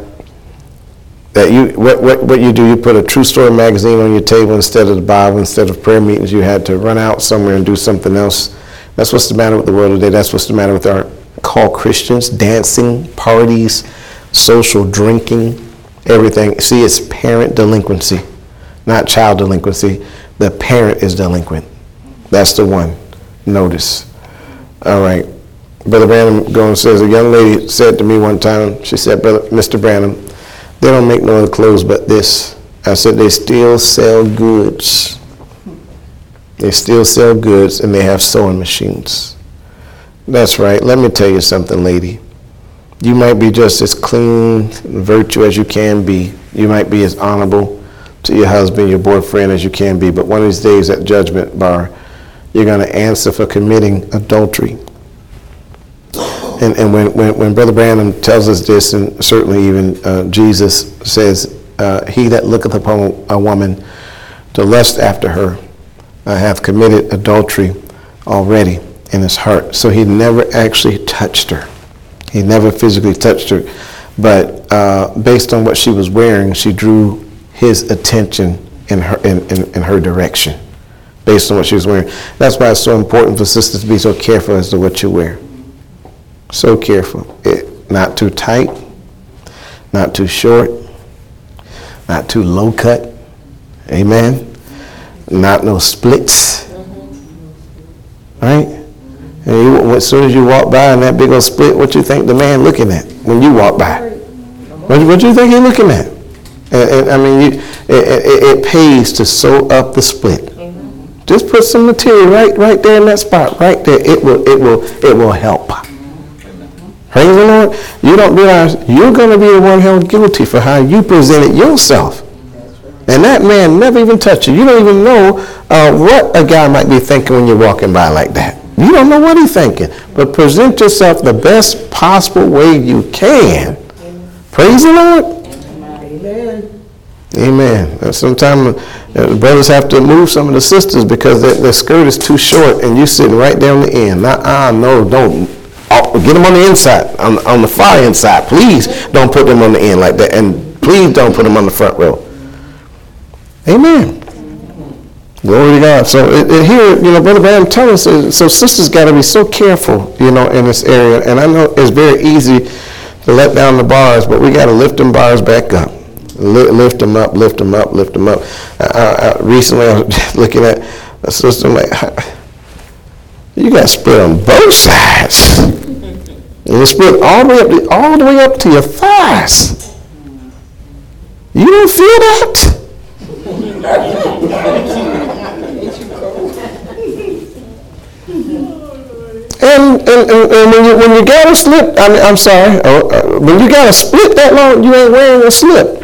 Speaker 1: What you do, you put a true story magazine on your table instead of the Bible, instead of prayer meetings, you had to run out somewhere and do something else. That's what's the matter with the world today. That's what's the matter with our called Christians. Dancing, parties, social drinking, everything. See, it's parent delinquency, not child delinquency. The parent is delinquent. That's the one. Notice. All right. Brother Branham goes and says, a young lady said to me one time, she said, Brother, Mr. Branham, they don't make no other clothes but this. I said, they still sell goods. They still sell goods, and they have sewing machines. That's right. Let me tell you something, lady. You might be just as clean and virtue as you can be. You might be as honorable to your husband, your boyfriend as you can be. But one of these days at judgment bar, you're going to answer for committing adultery. And when Brother Branham tells us this, and certainly even Jesus says, he that looketh upon a woman to lust after her hath committed adultery already in his heart. So he never actually touched her. He never physically touched her. But based on what she was wearing, she drew his attention in her direction. Based on what she was wearing. That's why it's so important for sisters to be so careful as to what you wear. So careful. Not too tight, not too short, not too low cut. Amen. Not no splits. Right? And as soon as you walk by in that big old split, what you think the man looking at when you walk by? What do you think he's looking at? And I mean, it pays to sew up the split. Just put some material right there in that spot, right there. It will help. Praise the Lord. You don't realize you're going to be the one held guilty for how you presented yourself. And that man never even touched you. You don't even know what a guy might be thinking when you're walking by like that. You don't know what he's thinking. But present yourself the best possible way you can. Praise the Lord.
Speaker 2: Amen.
Speaker 1: Amen. Sometimes brothers have to move some of the sisters because their skirt is too short and you sitting right there on the end. No, don't. Get them on the inside, on the far inside. Please don't put them on the end like that. And please don't put them on the front row. Amen. Glory to God. So here, Brother Branham tells us, so sisters got to be so careful, in this area. And I know it's very easy to let down the bars, but we got to lift them bars back up. Lift them up, lift them up, lift them up. Recently, I was looking at a sister, I'm like, you got split on both sides. And it's split all the way up to your thighs. You don't feel that? And when you got a slip, when you got a split that long, you ain't wearing a slip.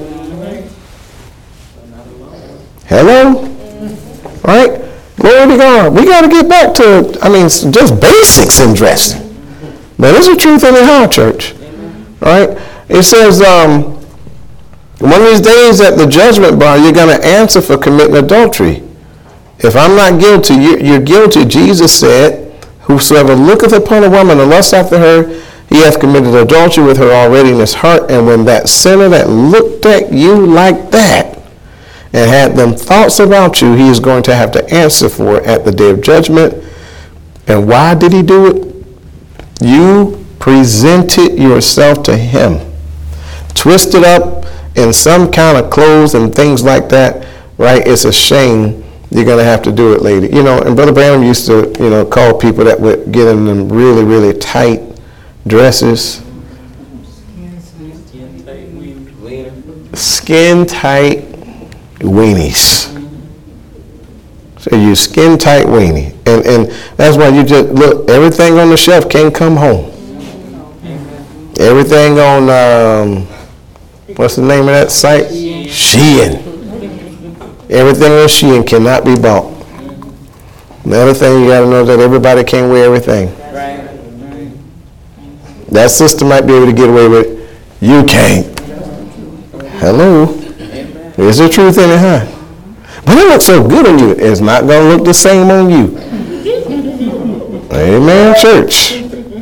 Speaker 1: Hello? Right? Glory to God. We got to get back to, just basics in dressing. But there's a truth in the heart, church. Right? It says, one of these days at the judgment bar, you're going to answer for committing adultery. If I'm not guilty, you're guilty. Jesus said, whosoever looketh upon a woman and lusts after her, he hath committed adultery with her already in his heart. And when that sinner that looked at you like that and had them thoughts about you, he is going to have to answer for it at the day of judgment. And why did he do it? You presented yourself to him, twisted up in some kind of clothes and things like that, right? It's a shame. You're going to have to do it, lady. And Brother Branham used to, call people that would get in them really, really tight dresses. Skin tight weenies. So you skin tight weenie. And that's why you just, look, everything on the shelf can't come home. Everything on, what's the name of that site? Shein. Everything on Shein cannot be bought. The other thing you got to know is that everybody can't wear everything. That sister might be able to get away with it. You can't. Hello? There's the truth in it, huh? But it looks so good on you. It's not going to look the same on you. Amen, church.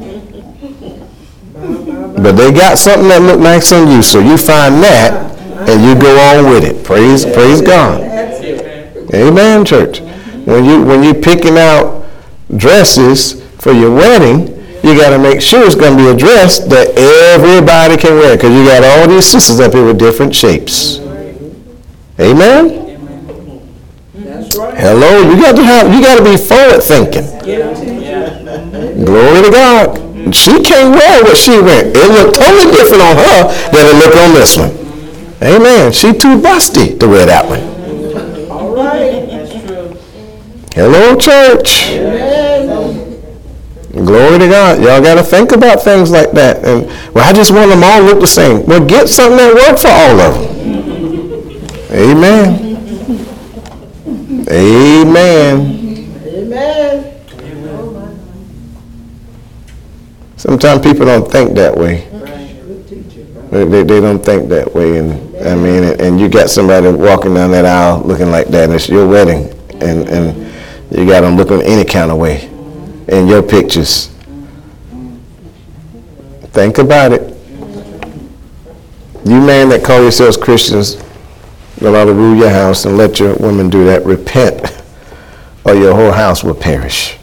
Speaker 1: But they got something that look nice on you, so you find that and you go on with it. Praise God. Amen, church. When you picking out dresses for your wedding, you got to make sure it's going to be a dress that everybody can wear, because you got all these sisters up here with different shapes. Amen.
Speaker 2: That's right.
Speaker 1: Hello, you got to be forward thinking. Glory to God. She can't wear what she wear. It look totally different on her than it look on this one. Amen. She too busty to wear that one.
Speaker 2: All right. That's true.
Speaker 1: Hello, church.
Speaker 2: Amen.
Speaker 1: Glory to God. Y'all got to think about things like that. And well, I just want them all to look the same. Well, get something that works for all of them. Amen. Amen.
Speaker 2: Amen.
Speaker 1: Sometimes people don't think that way.
Speaker 2: Good teacher.
Speaker 1: They don't think that way. And I mean, and you got somebody walking down that aisle looking like that. And it's your wedding. And you got them looking any kind of way in your pictures. Think about it. You men that call yourselves Christians, you'll ought to rule your house and let your women do that. Repent, or your whole house will perish.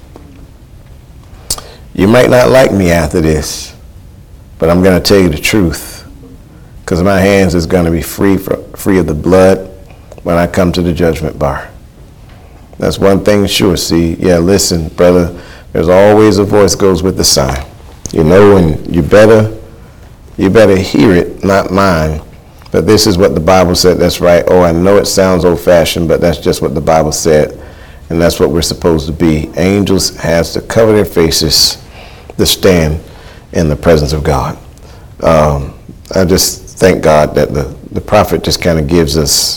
Speaker 1: You might not like me after this, but I'm going to tell you the truth, because my hands is going to be free of the blood when I come to the judgment bar. That's one thing sure. See, yeah, listen, brother, there's always a voice goes with the sign. You know, and you better hear it, not mine. But this is what the Bible said. That's right. Oh, I know it sounds old-fashioned, but that's just what the Bible said. And that's what we're supposed to be. Angels has to cover their faces to stand in the presence of God. I just thank God that the prophet just kind of gives us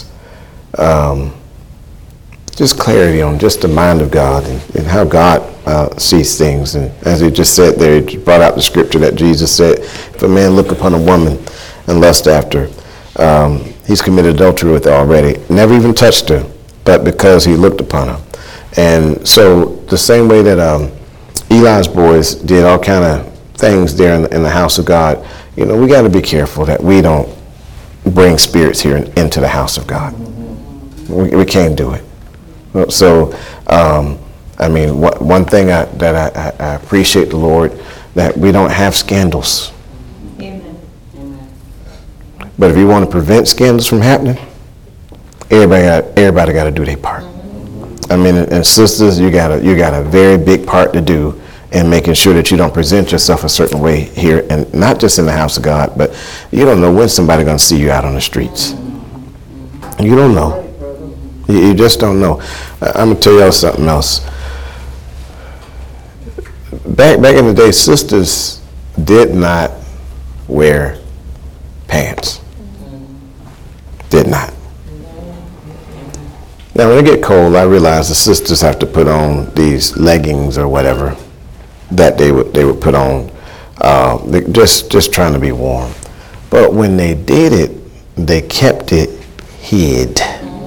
Speaker 1: just clarity on just the mind of God and how God sees things. And as he just said there, he brought out the scripture that Jesus said, if a man look upon a woman and lust after, he's committed adultery with her already. Never even touched her, but because he looked upon her. And so the same way that Eli's boys did all kind of things there in the house of God, you know, we got to be careful that we don't bring spirits here into the house of God. We can't do it. So, I mean, one thing that I appreciate the Lord, that we don't have scandals.
Speaker 3: Amen.
Speaker 1: But if you want to prevent scandals from happening, everybody got to do their part. I mean, and sisters, you got a very big part to do in making sure that you don't present yourself a certain way here, and not just in the house of God, but you don't know when somebody's going to see you out on the streets. You don't know. You just don't know. I'm going to tell y'all something else. Back in the day, sisters did not wear pants. Did not. Now, when it get cold, I realize the sisters have to put on these leggings or whatever that they would put on, just trying to be warm. But when they did it, they kept it hid.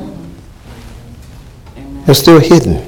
Speaker 1: They're still hidden.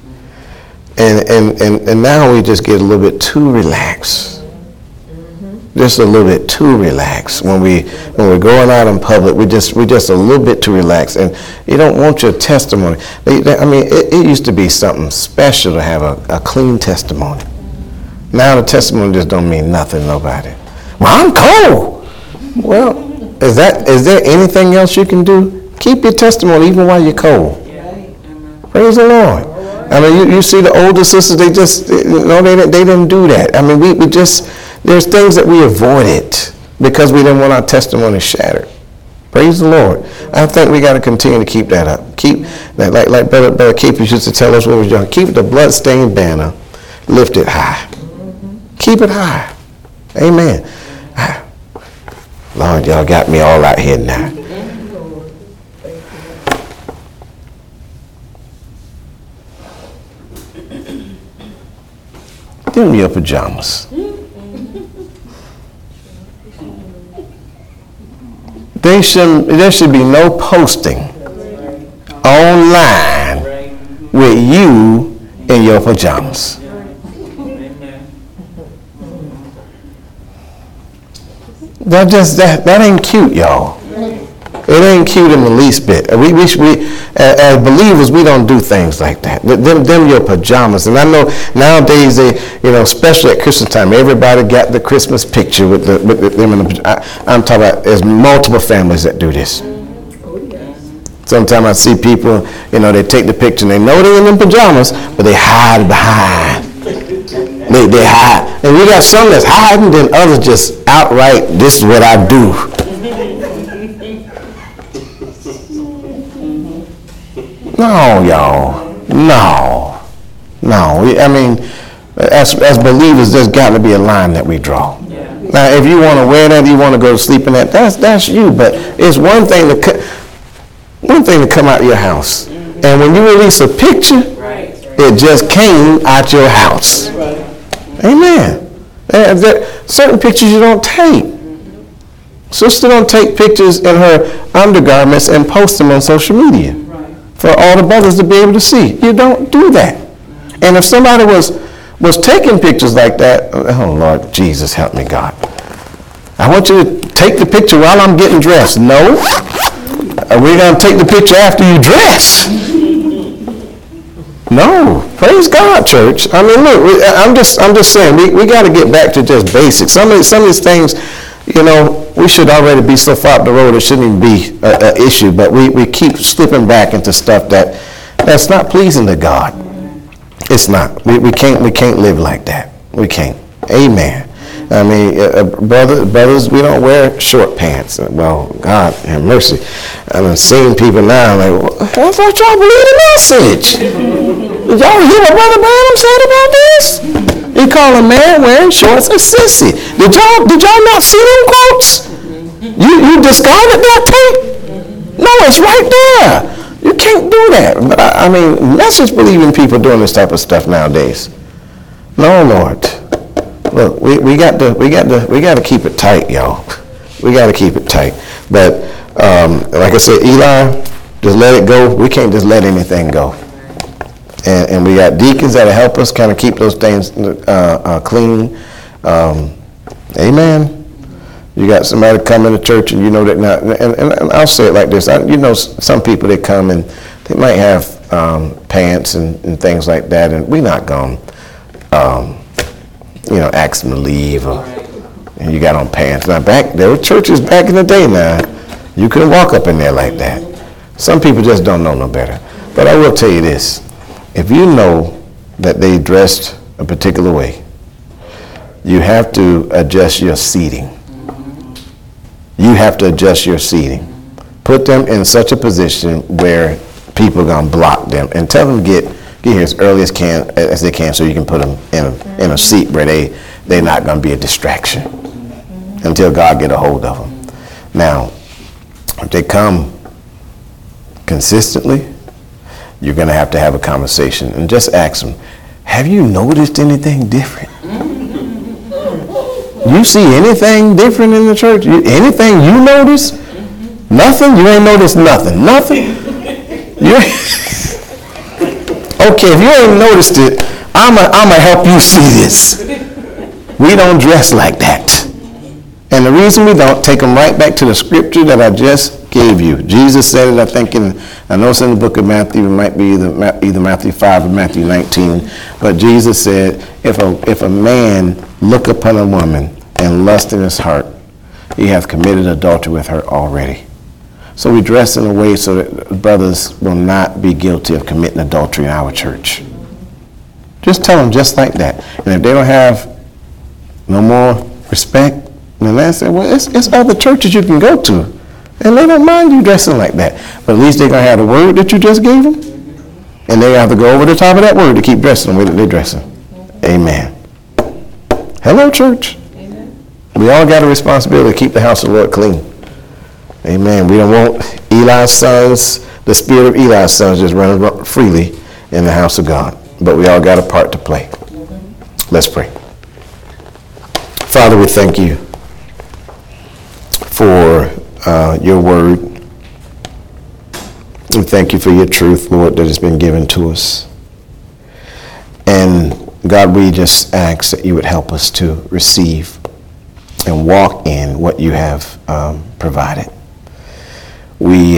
Speaker 1: And now we just get a little bit too relaxed. Just a little bit too relaxed. When we're going out in public, we just a little bit too relaxed. And you don't want your testimony. I mean, it used to be something special to have a clean testimony. Now the testimony just don't mean nothing to nobody. Well, I'm cold. Well, is there anything else you can do? Keep your testimony even while you're cold. Praise the Lord. I mean, you see the older sisters, they didn't do that. I mean, we just, there's things that we avoided because we didn't want our testimony shattered. Praise the Lord. I think we got to continue to keep that up. Keep that, like Brother Capers used to tell us when we were young, keep the bloodstained banner lifted high. Keep it high. Amen. Lord, y'all got me all out here now. Them your pajamas. There should be no posting online with you in your pajamas. That ain't cute, y'all. It ain't cute in the least bit. We as believers, we don't do things like that. Them your pajamas. And I know nowadays especially at Christmas time, everybody got the Christmas picture with them in the pajamas. I'm talking about there's multiple families that do this. Sometimes I see people, they take the picture and they know they're in them pajamas, but they hide behind. They hide. And we got some that's hiding, then others just outright, this is what I do. No, y'all. No. I mean, As believers, there's got to be a line that we draw. Yeah. Now, if you want to wear that, you want to go to sleep in that, that's you. But it's one thing to come out of your house. And when you release a picture, it just came out your house. Amen. Certain pictures you don't take. Sister don't take pictures in her undergarments and post them on social media for all the brothers to be able to see. You don't do that. And if somebody was taking pictures like that, oh Lord Jesus, help me God. I want you to take the picture while I'm getting dressed. No. We're going to take the picture after you dress. No. Praise God, church. I mean, look, I'm just saying, we got to get back to just basics. Some of these things, you know, we should already be so far up the road it shouldn't even be an issue, but we keep slipping back into stuff that's not pleasing to God. It's not. We can't live like that. We can't. Amen. I mean, brothers, we don't wear short pants. Well, God have mercy. I've seen people now like, well, I thought y'all believe the message. Did y'all hear what Brother Branham said about this? He called a man wearing shorts a sissy. Did y'all not see them quotes? You discarded that tape? No, it's right there. You can't do that. But I mean, message believing people doing this type of stuff nowadays. No, Lord. Look, we got to keep it tight, y'all. We got to keep it tight. But like I said, Eli, just let it go. We can't just let anything go. And we got deacons that'll help us kind of keep those things clean. Amen. You got somebody come into church and you know that not, and I'll say it like this. You know, some people, they come and they might have pants and things like that, and we're not going ask them to leave, and you got on pants. Now, there were churches back in the day now, you couldn't walk up in there like that. Some people just don't know no better. But I will tell you this. If you know that they dressed a particular way, you have to adjust your seating. You have to adjust your seating. Put them in such a position where people are going to block them, and tell them get here as early as they can so you can put them in a seat where they're not going to be a distraction until God get a hold of them. Now, if they come consistently, you're going to have a conversation and just ask them, have you noticed anything different? You see anything different in the church? Anything you notice? Nothing? You ain't noticed nothing? Nothing? Okay, if you ain't noticed it, I'ma help you see this. We don't dress like that. And the reason we don't, take them right back to the scripture that I just gave you. Jesus said it, I know it's in the book of Matthew, it might be either Matthew 5 or Matthew 19, but Jesus said, if a man look upon a woman and lust in his heart, he hath committed adultery with her already. So we dress in a way so that brothers will not be guilty of committing adultery in our church. Just tell them just like that. And if they don't have no more respect, then they say, well, it's other churches you can go to. And they don't mind you dressing like that. But at least they're going to have the word that you just gave them. And they have to go over the top of that word to keep dressing the way that they're dressing. Amen. Hello, church. Amen. We all got a responsibility to keep the house of the Lord clean. Amen. We don't want Eli's sons, the spirit of Eli's sons just running freely in the house of God. But we all got a part to play. Let's pray. Father, we thank you for your word. We thank you for your truth, Lord, that has been given to us. And God, we just ask that you would help us to receive and walk in what you have provided. We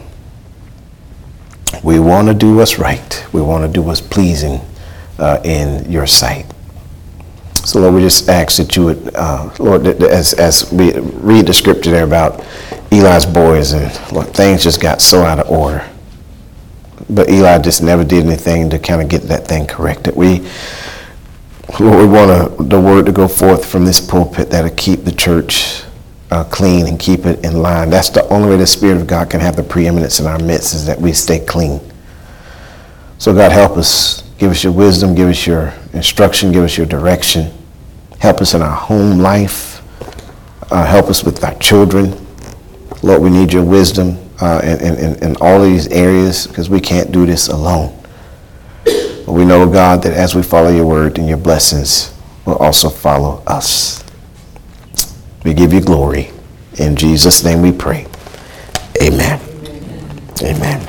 Speaker 1: want to do what's right. We want to do what's pleasing in your sight. So, Lord, we just ask that you would, Lord, as we read the scripture there about Eli's boys, and Lord, things just got so out of order. But Eli just never did anything to kind of get that thing corrected. Lord, we want the word to go forth from this pulpit that'll keep the church clean and keep it in line. That's the only way the Spirit of God can have the preeminence in our midst, is that we stay clean. So God, help us Give us your wisdom, give us your instruction, give us your direction. Help us in our home life. Help us with our children. Lord, we need your wisdom in all these areas because we can't do this alone. But we know, God, that as we follow your word and your blessings will also follow us. We give you glory. In Jesus' name we pray. Amen. Amen.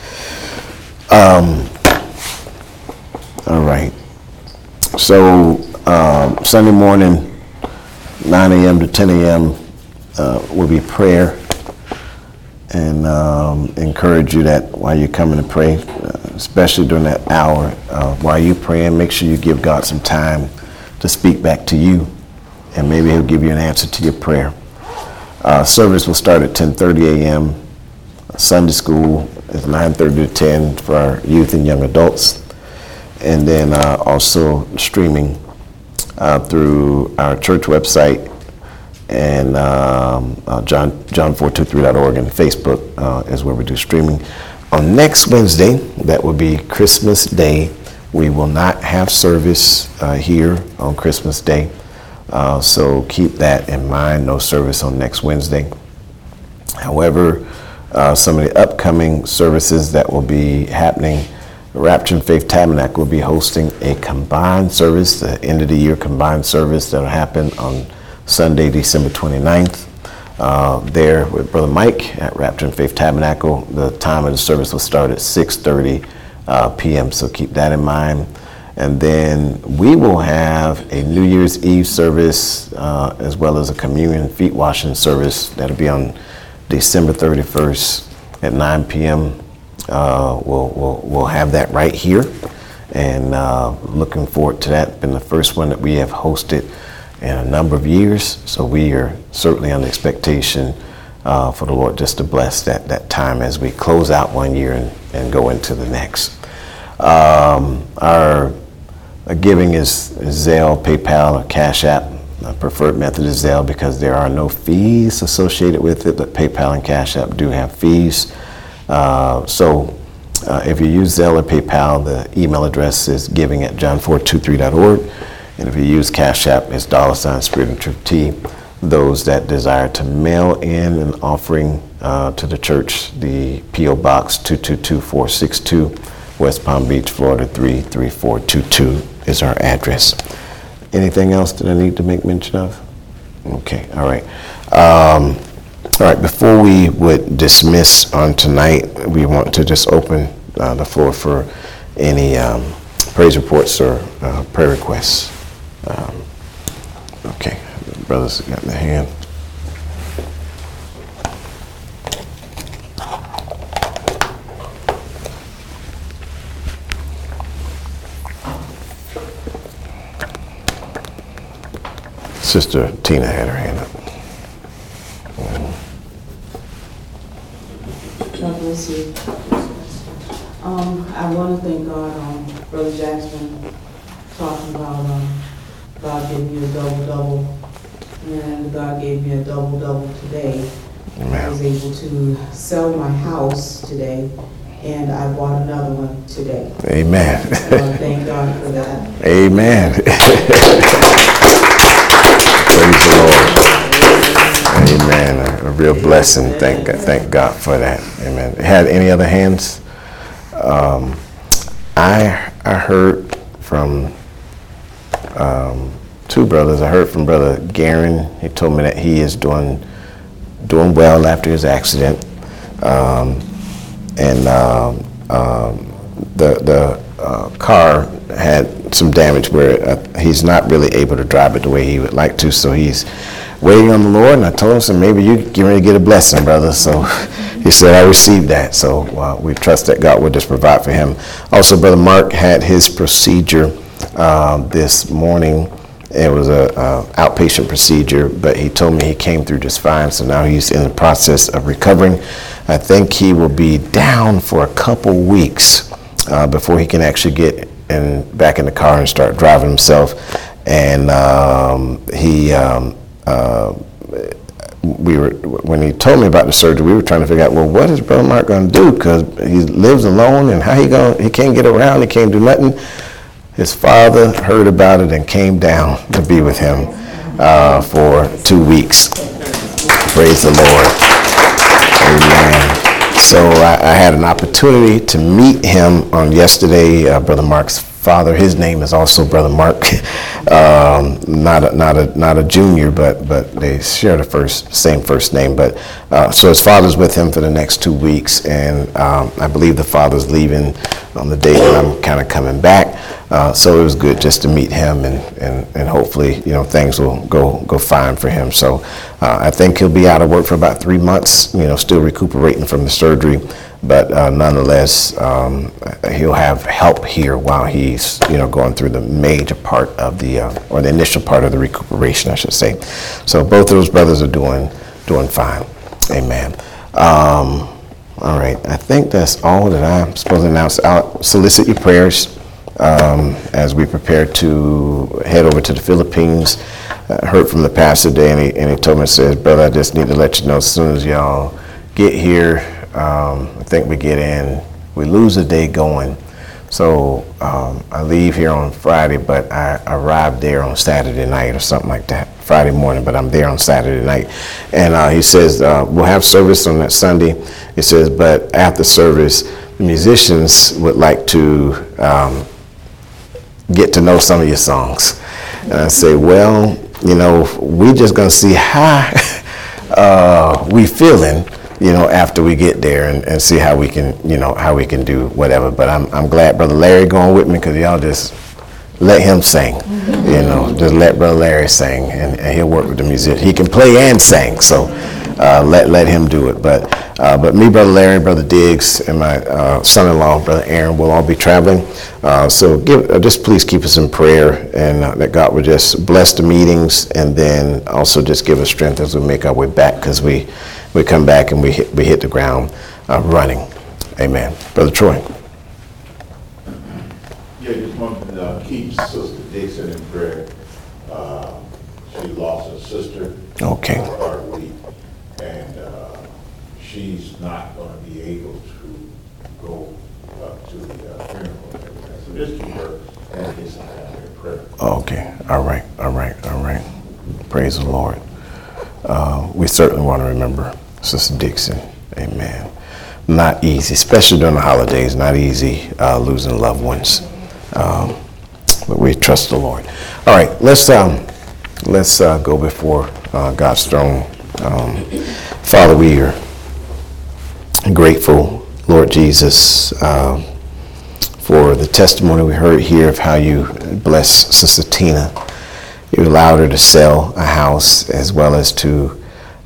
Speaker 1: All right. So Sunday morning, 9 a.m. to 10 a.m. Will be prayer. And encourage you that while you're coming to pray, especially during that hour, while you're praying, make sure you give God some time to speak back to you. And maybe he'll give you an answer to your prayer. Service will start at 10:30 a.m. Sunday school is 9:30 to 10 for our youth and young adults. And then also streaming through our church website and John423.org and Facebook is where we do streaming. On next Wednesday, that will be Christmas Day, we will not have service here on Christmas Day. So keep that in mind, no service on next Wednesday. However, some of the upcoming services that will be happening, Rapture and Faith Tabernacle will be hosting a combined service, the end of the year combined service that will happen on Sunday, December 29th. There with Brother Mike at Rapture and Faith Tabernacle. The time of the service will start at 6:30 p.m. So keep that in mind. And then we will have a New Year's Eve service as well as a communion feet washing service. That'll be on December 31st at 9 p.m. We'll have that right here, and looking forward to that. Been the first one that we have hosted in a number of years, so we are certainly on expectation for the Lord just to bless that time as we close out one year and go into the next. Our giving is Zelle, PayPal, or Cash App. Preferred method is Zelle because there are no fees associated with it, but PayPal and Cash App do have fees. So if you use Zelle or PayPal, the email address is giving@john423.org. And if you use Cash App, it's $Spirit of Truth T. Those that desire to mail in an offering to the church, the P.O. Box 222462, West Palm Beach, Florida 33422 is our address. Anything else that I need to make mention of? Okay, all right. All right, before we would dismiss on tonight, we want to just open the floor for any praise reports or prayer requests. Okay, brothers got their hand. Sister Tina had her hand up.
Speaker 2: God bless you. I want to thank God, Brother Jackson, talking about God gave you a double-double, and God gave me a double-double today.
Speaker 1: Amen.
Speaker 2: I was able to sell my house today, and I bought another one today.
Speaker 1: Amen.
Speaker 2: So thank God for that.
Speaker 1: Amen. Praise the Lord. Amen. A real blessing. Thank God for that. Amen. Had any other hands? I heard from two brothers. I heard from Brother Garin. He told me that he is doing well after his accident. The car had some damage where he's not really able to drive it the way he would like to, so he's waiting on the Lord. And I told him, so maybe you get ready to get a blessing, brother. So he said, I received that. So we trust that God will just provide for him. Also, Brother Mark had his procedure this morning. It was a outpatient procedure, but he told me he came through just fine. So now he's in the process of recovering. I think he will be down for a couple weeks before he can actually get back in the car and start driving himself. And when he told me about the surgery, we were trying to figure out, well, what is Brother Mark going to do? Because he lives alone, and how he can't get around, he can't do nothing. His father heard about it and came down to be with him for 2 weeks. Praise the Lord. Amen. So I had an opportunity to meet him on yesterday. Brother Mark's father, his name is also Brother Mark, not a junior, but they share the same first name. But so his father's with him for the next 2 weeks, and I believe the father's leaving on the day that I'm kind of coming back. So it was good just to meet him, and hopefully, things will go fine for him. So I think he'll be out of work for about 3 months, still recuperating from the surgery. But nonetheless, he'll have help here while he's, going through the major part of or the initial part of the recuperation, I should say. So both of those brothers are doing fine. Amen. All right. I think that's all that I'm supposed to announce. I'll solicit your prayers as we prepare to head over to the Philippines. I heard from the pastor today, and he told me, says, brother, I just need to let you know as soon as y'all get here, I think we get in, we lose a day going. So I leave here on Friday, but I arrived there on Saturday night or something like that. Friday morning, but I'm there on Saturday night. And he says, we'll have service on that Sunday. He says, but after service, the musicians would like to get to know some of your songs. And I say, well, we just going to see how we feeling, after we get there and see how we can do whatever. But I'm glad Brother Larry going with me, because y'all just let him sing, just let Brother Larry sing, and he'll work with the music. He can play and sing, so let him do it. But me, Brother Larry, Brother Diggs, and my son-in-law, Brother Aaron, will all be traveling. So just please keep us in prayer, and that God will just bless the meetings, and then also just give us strength as we make our way back, because we come back and we hit the ground running. Amen. Brother Troy.
Speaker 3: Yeah, just wanted to keep Sister Dixon in prayer. She lost her sister.
Speaker 1: Okay.
Speaker 3: Heart week, and she's not going to be able to go up to the funeral and everything. So just keep her and his family in prayer.
Speaker 1: Okay. All right. Praise the Lord. We certainly want to remember Sister Dixon. Amen. Not easy, especially during the holidays. Not easy losing loved ones. But we trust the Lord. All right, let's go before God's throne. Father, we are grateful, Lord Jesus, for the testimony we heard here of how you blessed Sister Tina. You allowed her to sell a house, as well as to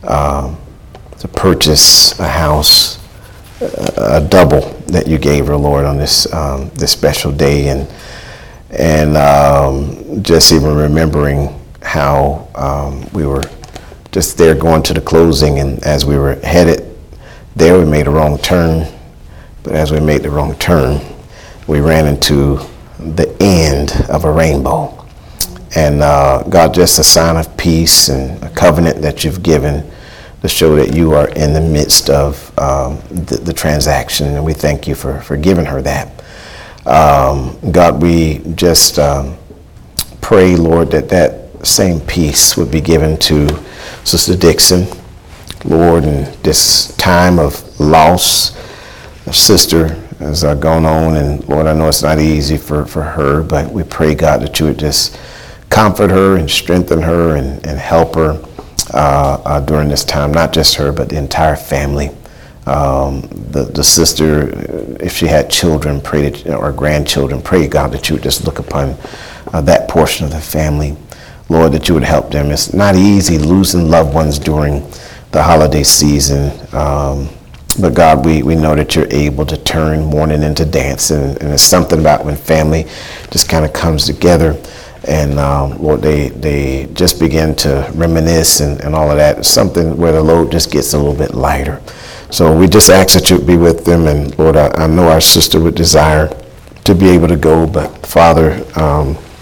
Speaker 1: purchase a house, a double that you gave her, Lord, on this special day, and just even remembering how we were just there going to the closing, and as we were headed there, we made a wrong turn. But as we made the wrong turn, we ran into the end of a rainbow. And God, just a sign of peace and a covenant that you've given to show that you are in the midst of the transaction. And we thank you for giving her that. God, we just pray, Lord, that same peace would be given to Sister Dixon, Lord, in this time of loss. Our sister has gone on, and Lord, I know it's not easy for her, but we pray, God, that you would just comfort her and strengthen her and help her during this time, not just her, but the entire family. The sister, if she had children, pray that, or grandchildren, pray, God, that you would just look upon that portion of the family. Lord, that you would help them. It's not easy losing loved ones during the holiday season. But God, we know that you're able to turn mourning into dancing. And it's something about when family just kind of comes together. And Lord, they just begin to reminisce and all of that. It's something where the load just gets a little bit lighter. So we just ask that you be with them. And Lord, I know our sister would desire to be able to go, but Father,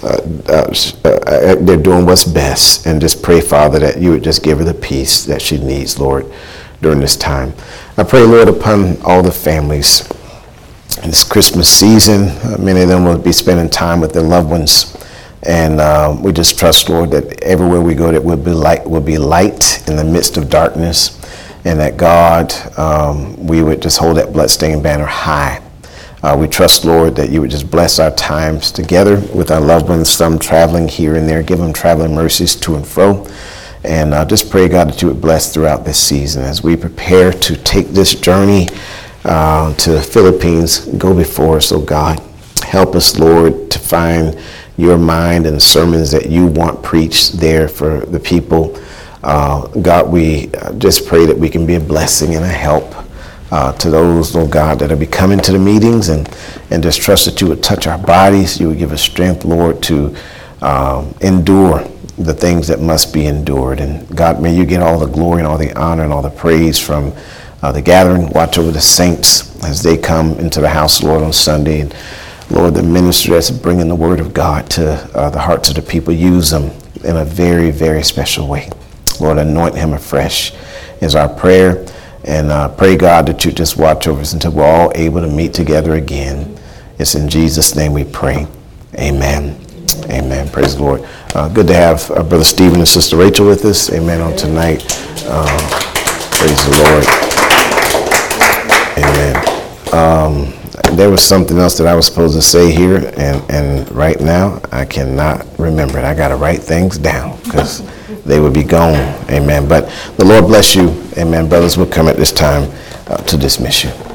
Speaker 1: they're doing what's best. And just pray, Father, that you would just give her the peace that she needs, Lord, during this time. I pray, Lord, upon all the families in this Christmas season. Many of them will be spending time with their loved ones. And we just trust, Lord, that everywhere we go, that will be light in the midst of darkness. And that, God, we would just hold that bloodstained banner high. We trust, Lord, that you would just bless our times together with our loved ones, some traveling here and there. Give them traveling mercies to and fro. And just pray, God, that you would bless throughout this season as we prepare to take this journey to the Philippines. Go before us, oh God. Help us, Lord, to find your mind and sermons that you want preached there for the people. God, we just pray that we can be a blessing and a help to those, oh God, that are coming to the meetings, and just trust that you would touch our bodies. You would give us strength, Lord, to endure the things that must be endured. And God, may you get all the glory and all the honor and all the praise from the gathering. Watch over the saints as they come into the house, Lord, on Sunday. And Lord, the minister that's bringing the word of God to the hearts of the people, use them in a very, very special way. Lord, anoint him afresh is our prayer. And pray, God, that you just watch over us until we're all able to meet together again. It's in Jesus' name we pray. Amen. Amen. Praise the Lord. Good to have Brother Stephen and Sister Rachel with us. Amen. On tonight. Praise the Lord. Amen. There was something else that I was supposed to say here, and right now I cannot remember it. I got to write things down because they would be gone. Amen. But the Lord bless you. Amen. Brothers will come at this time to dismiss you.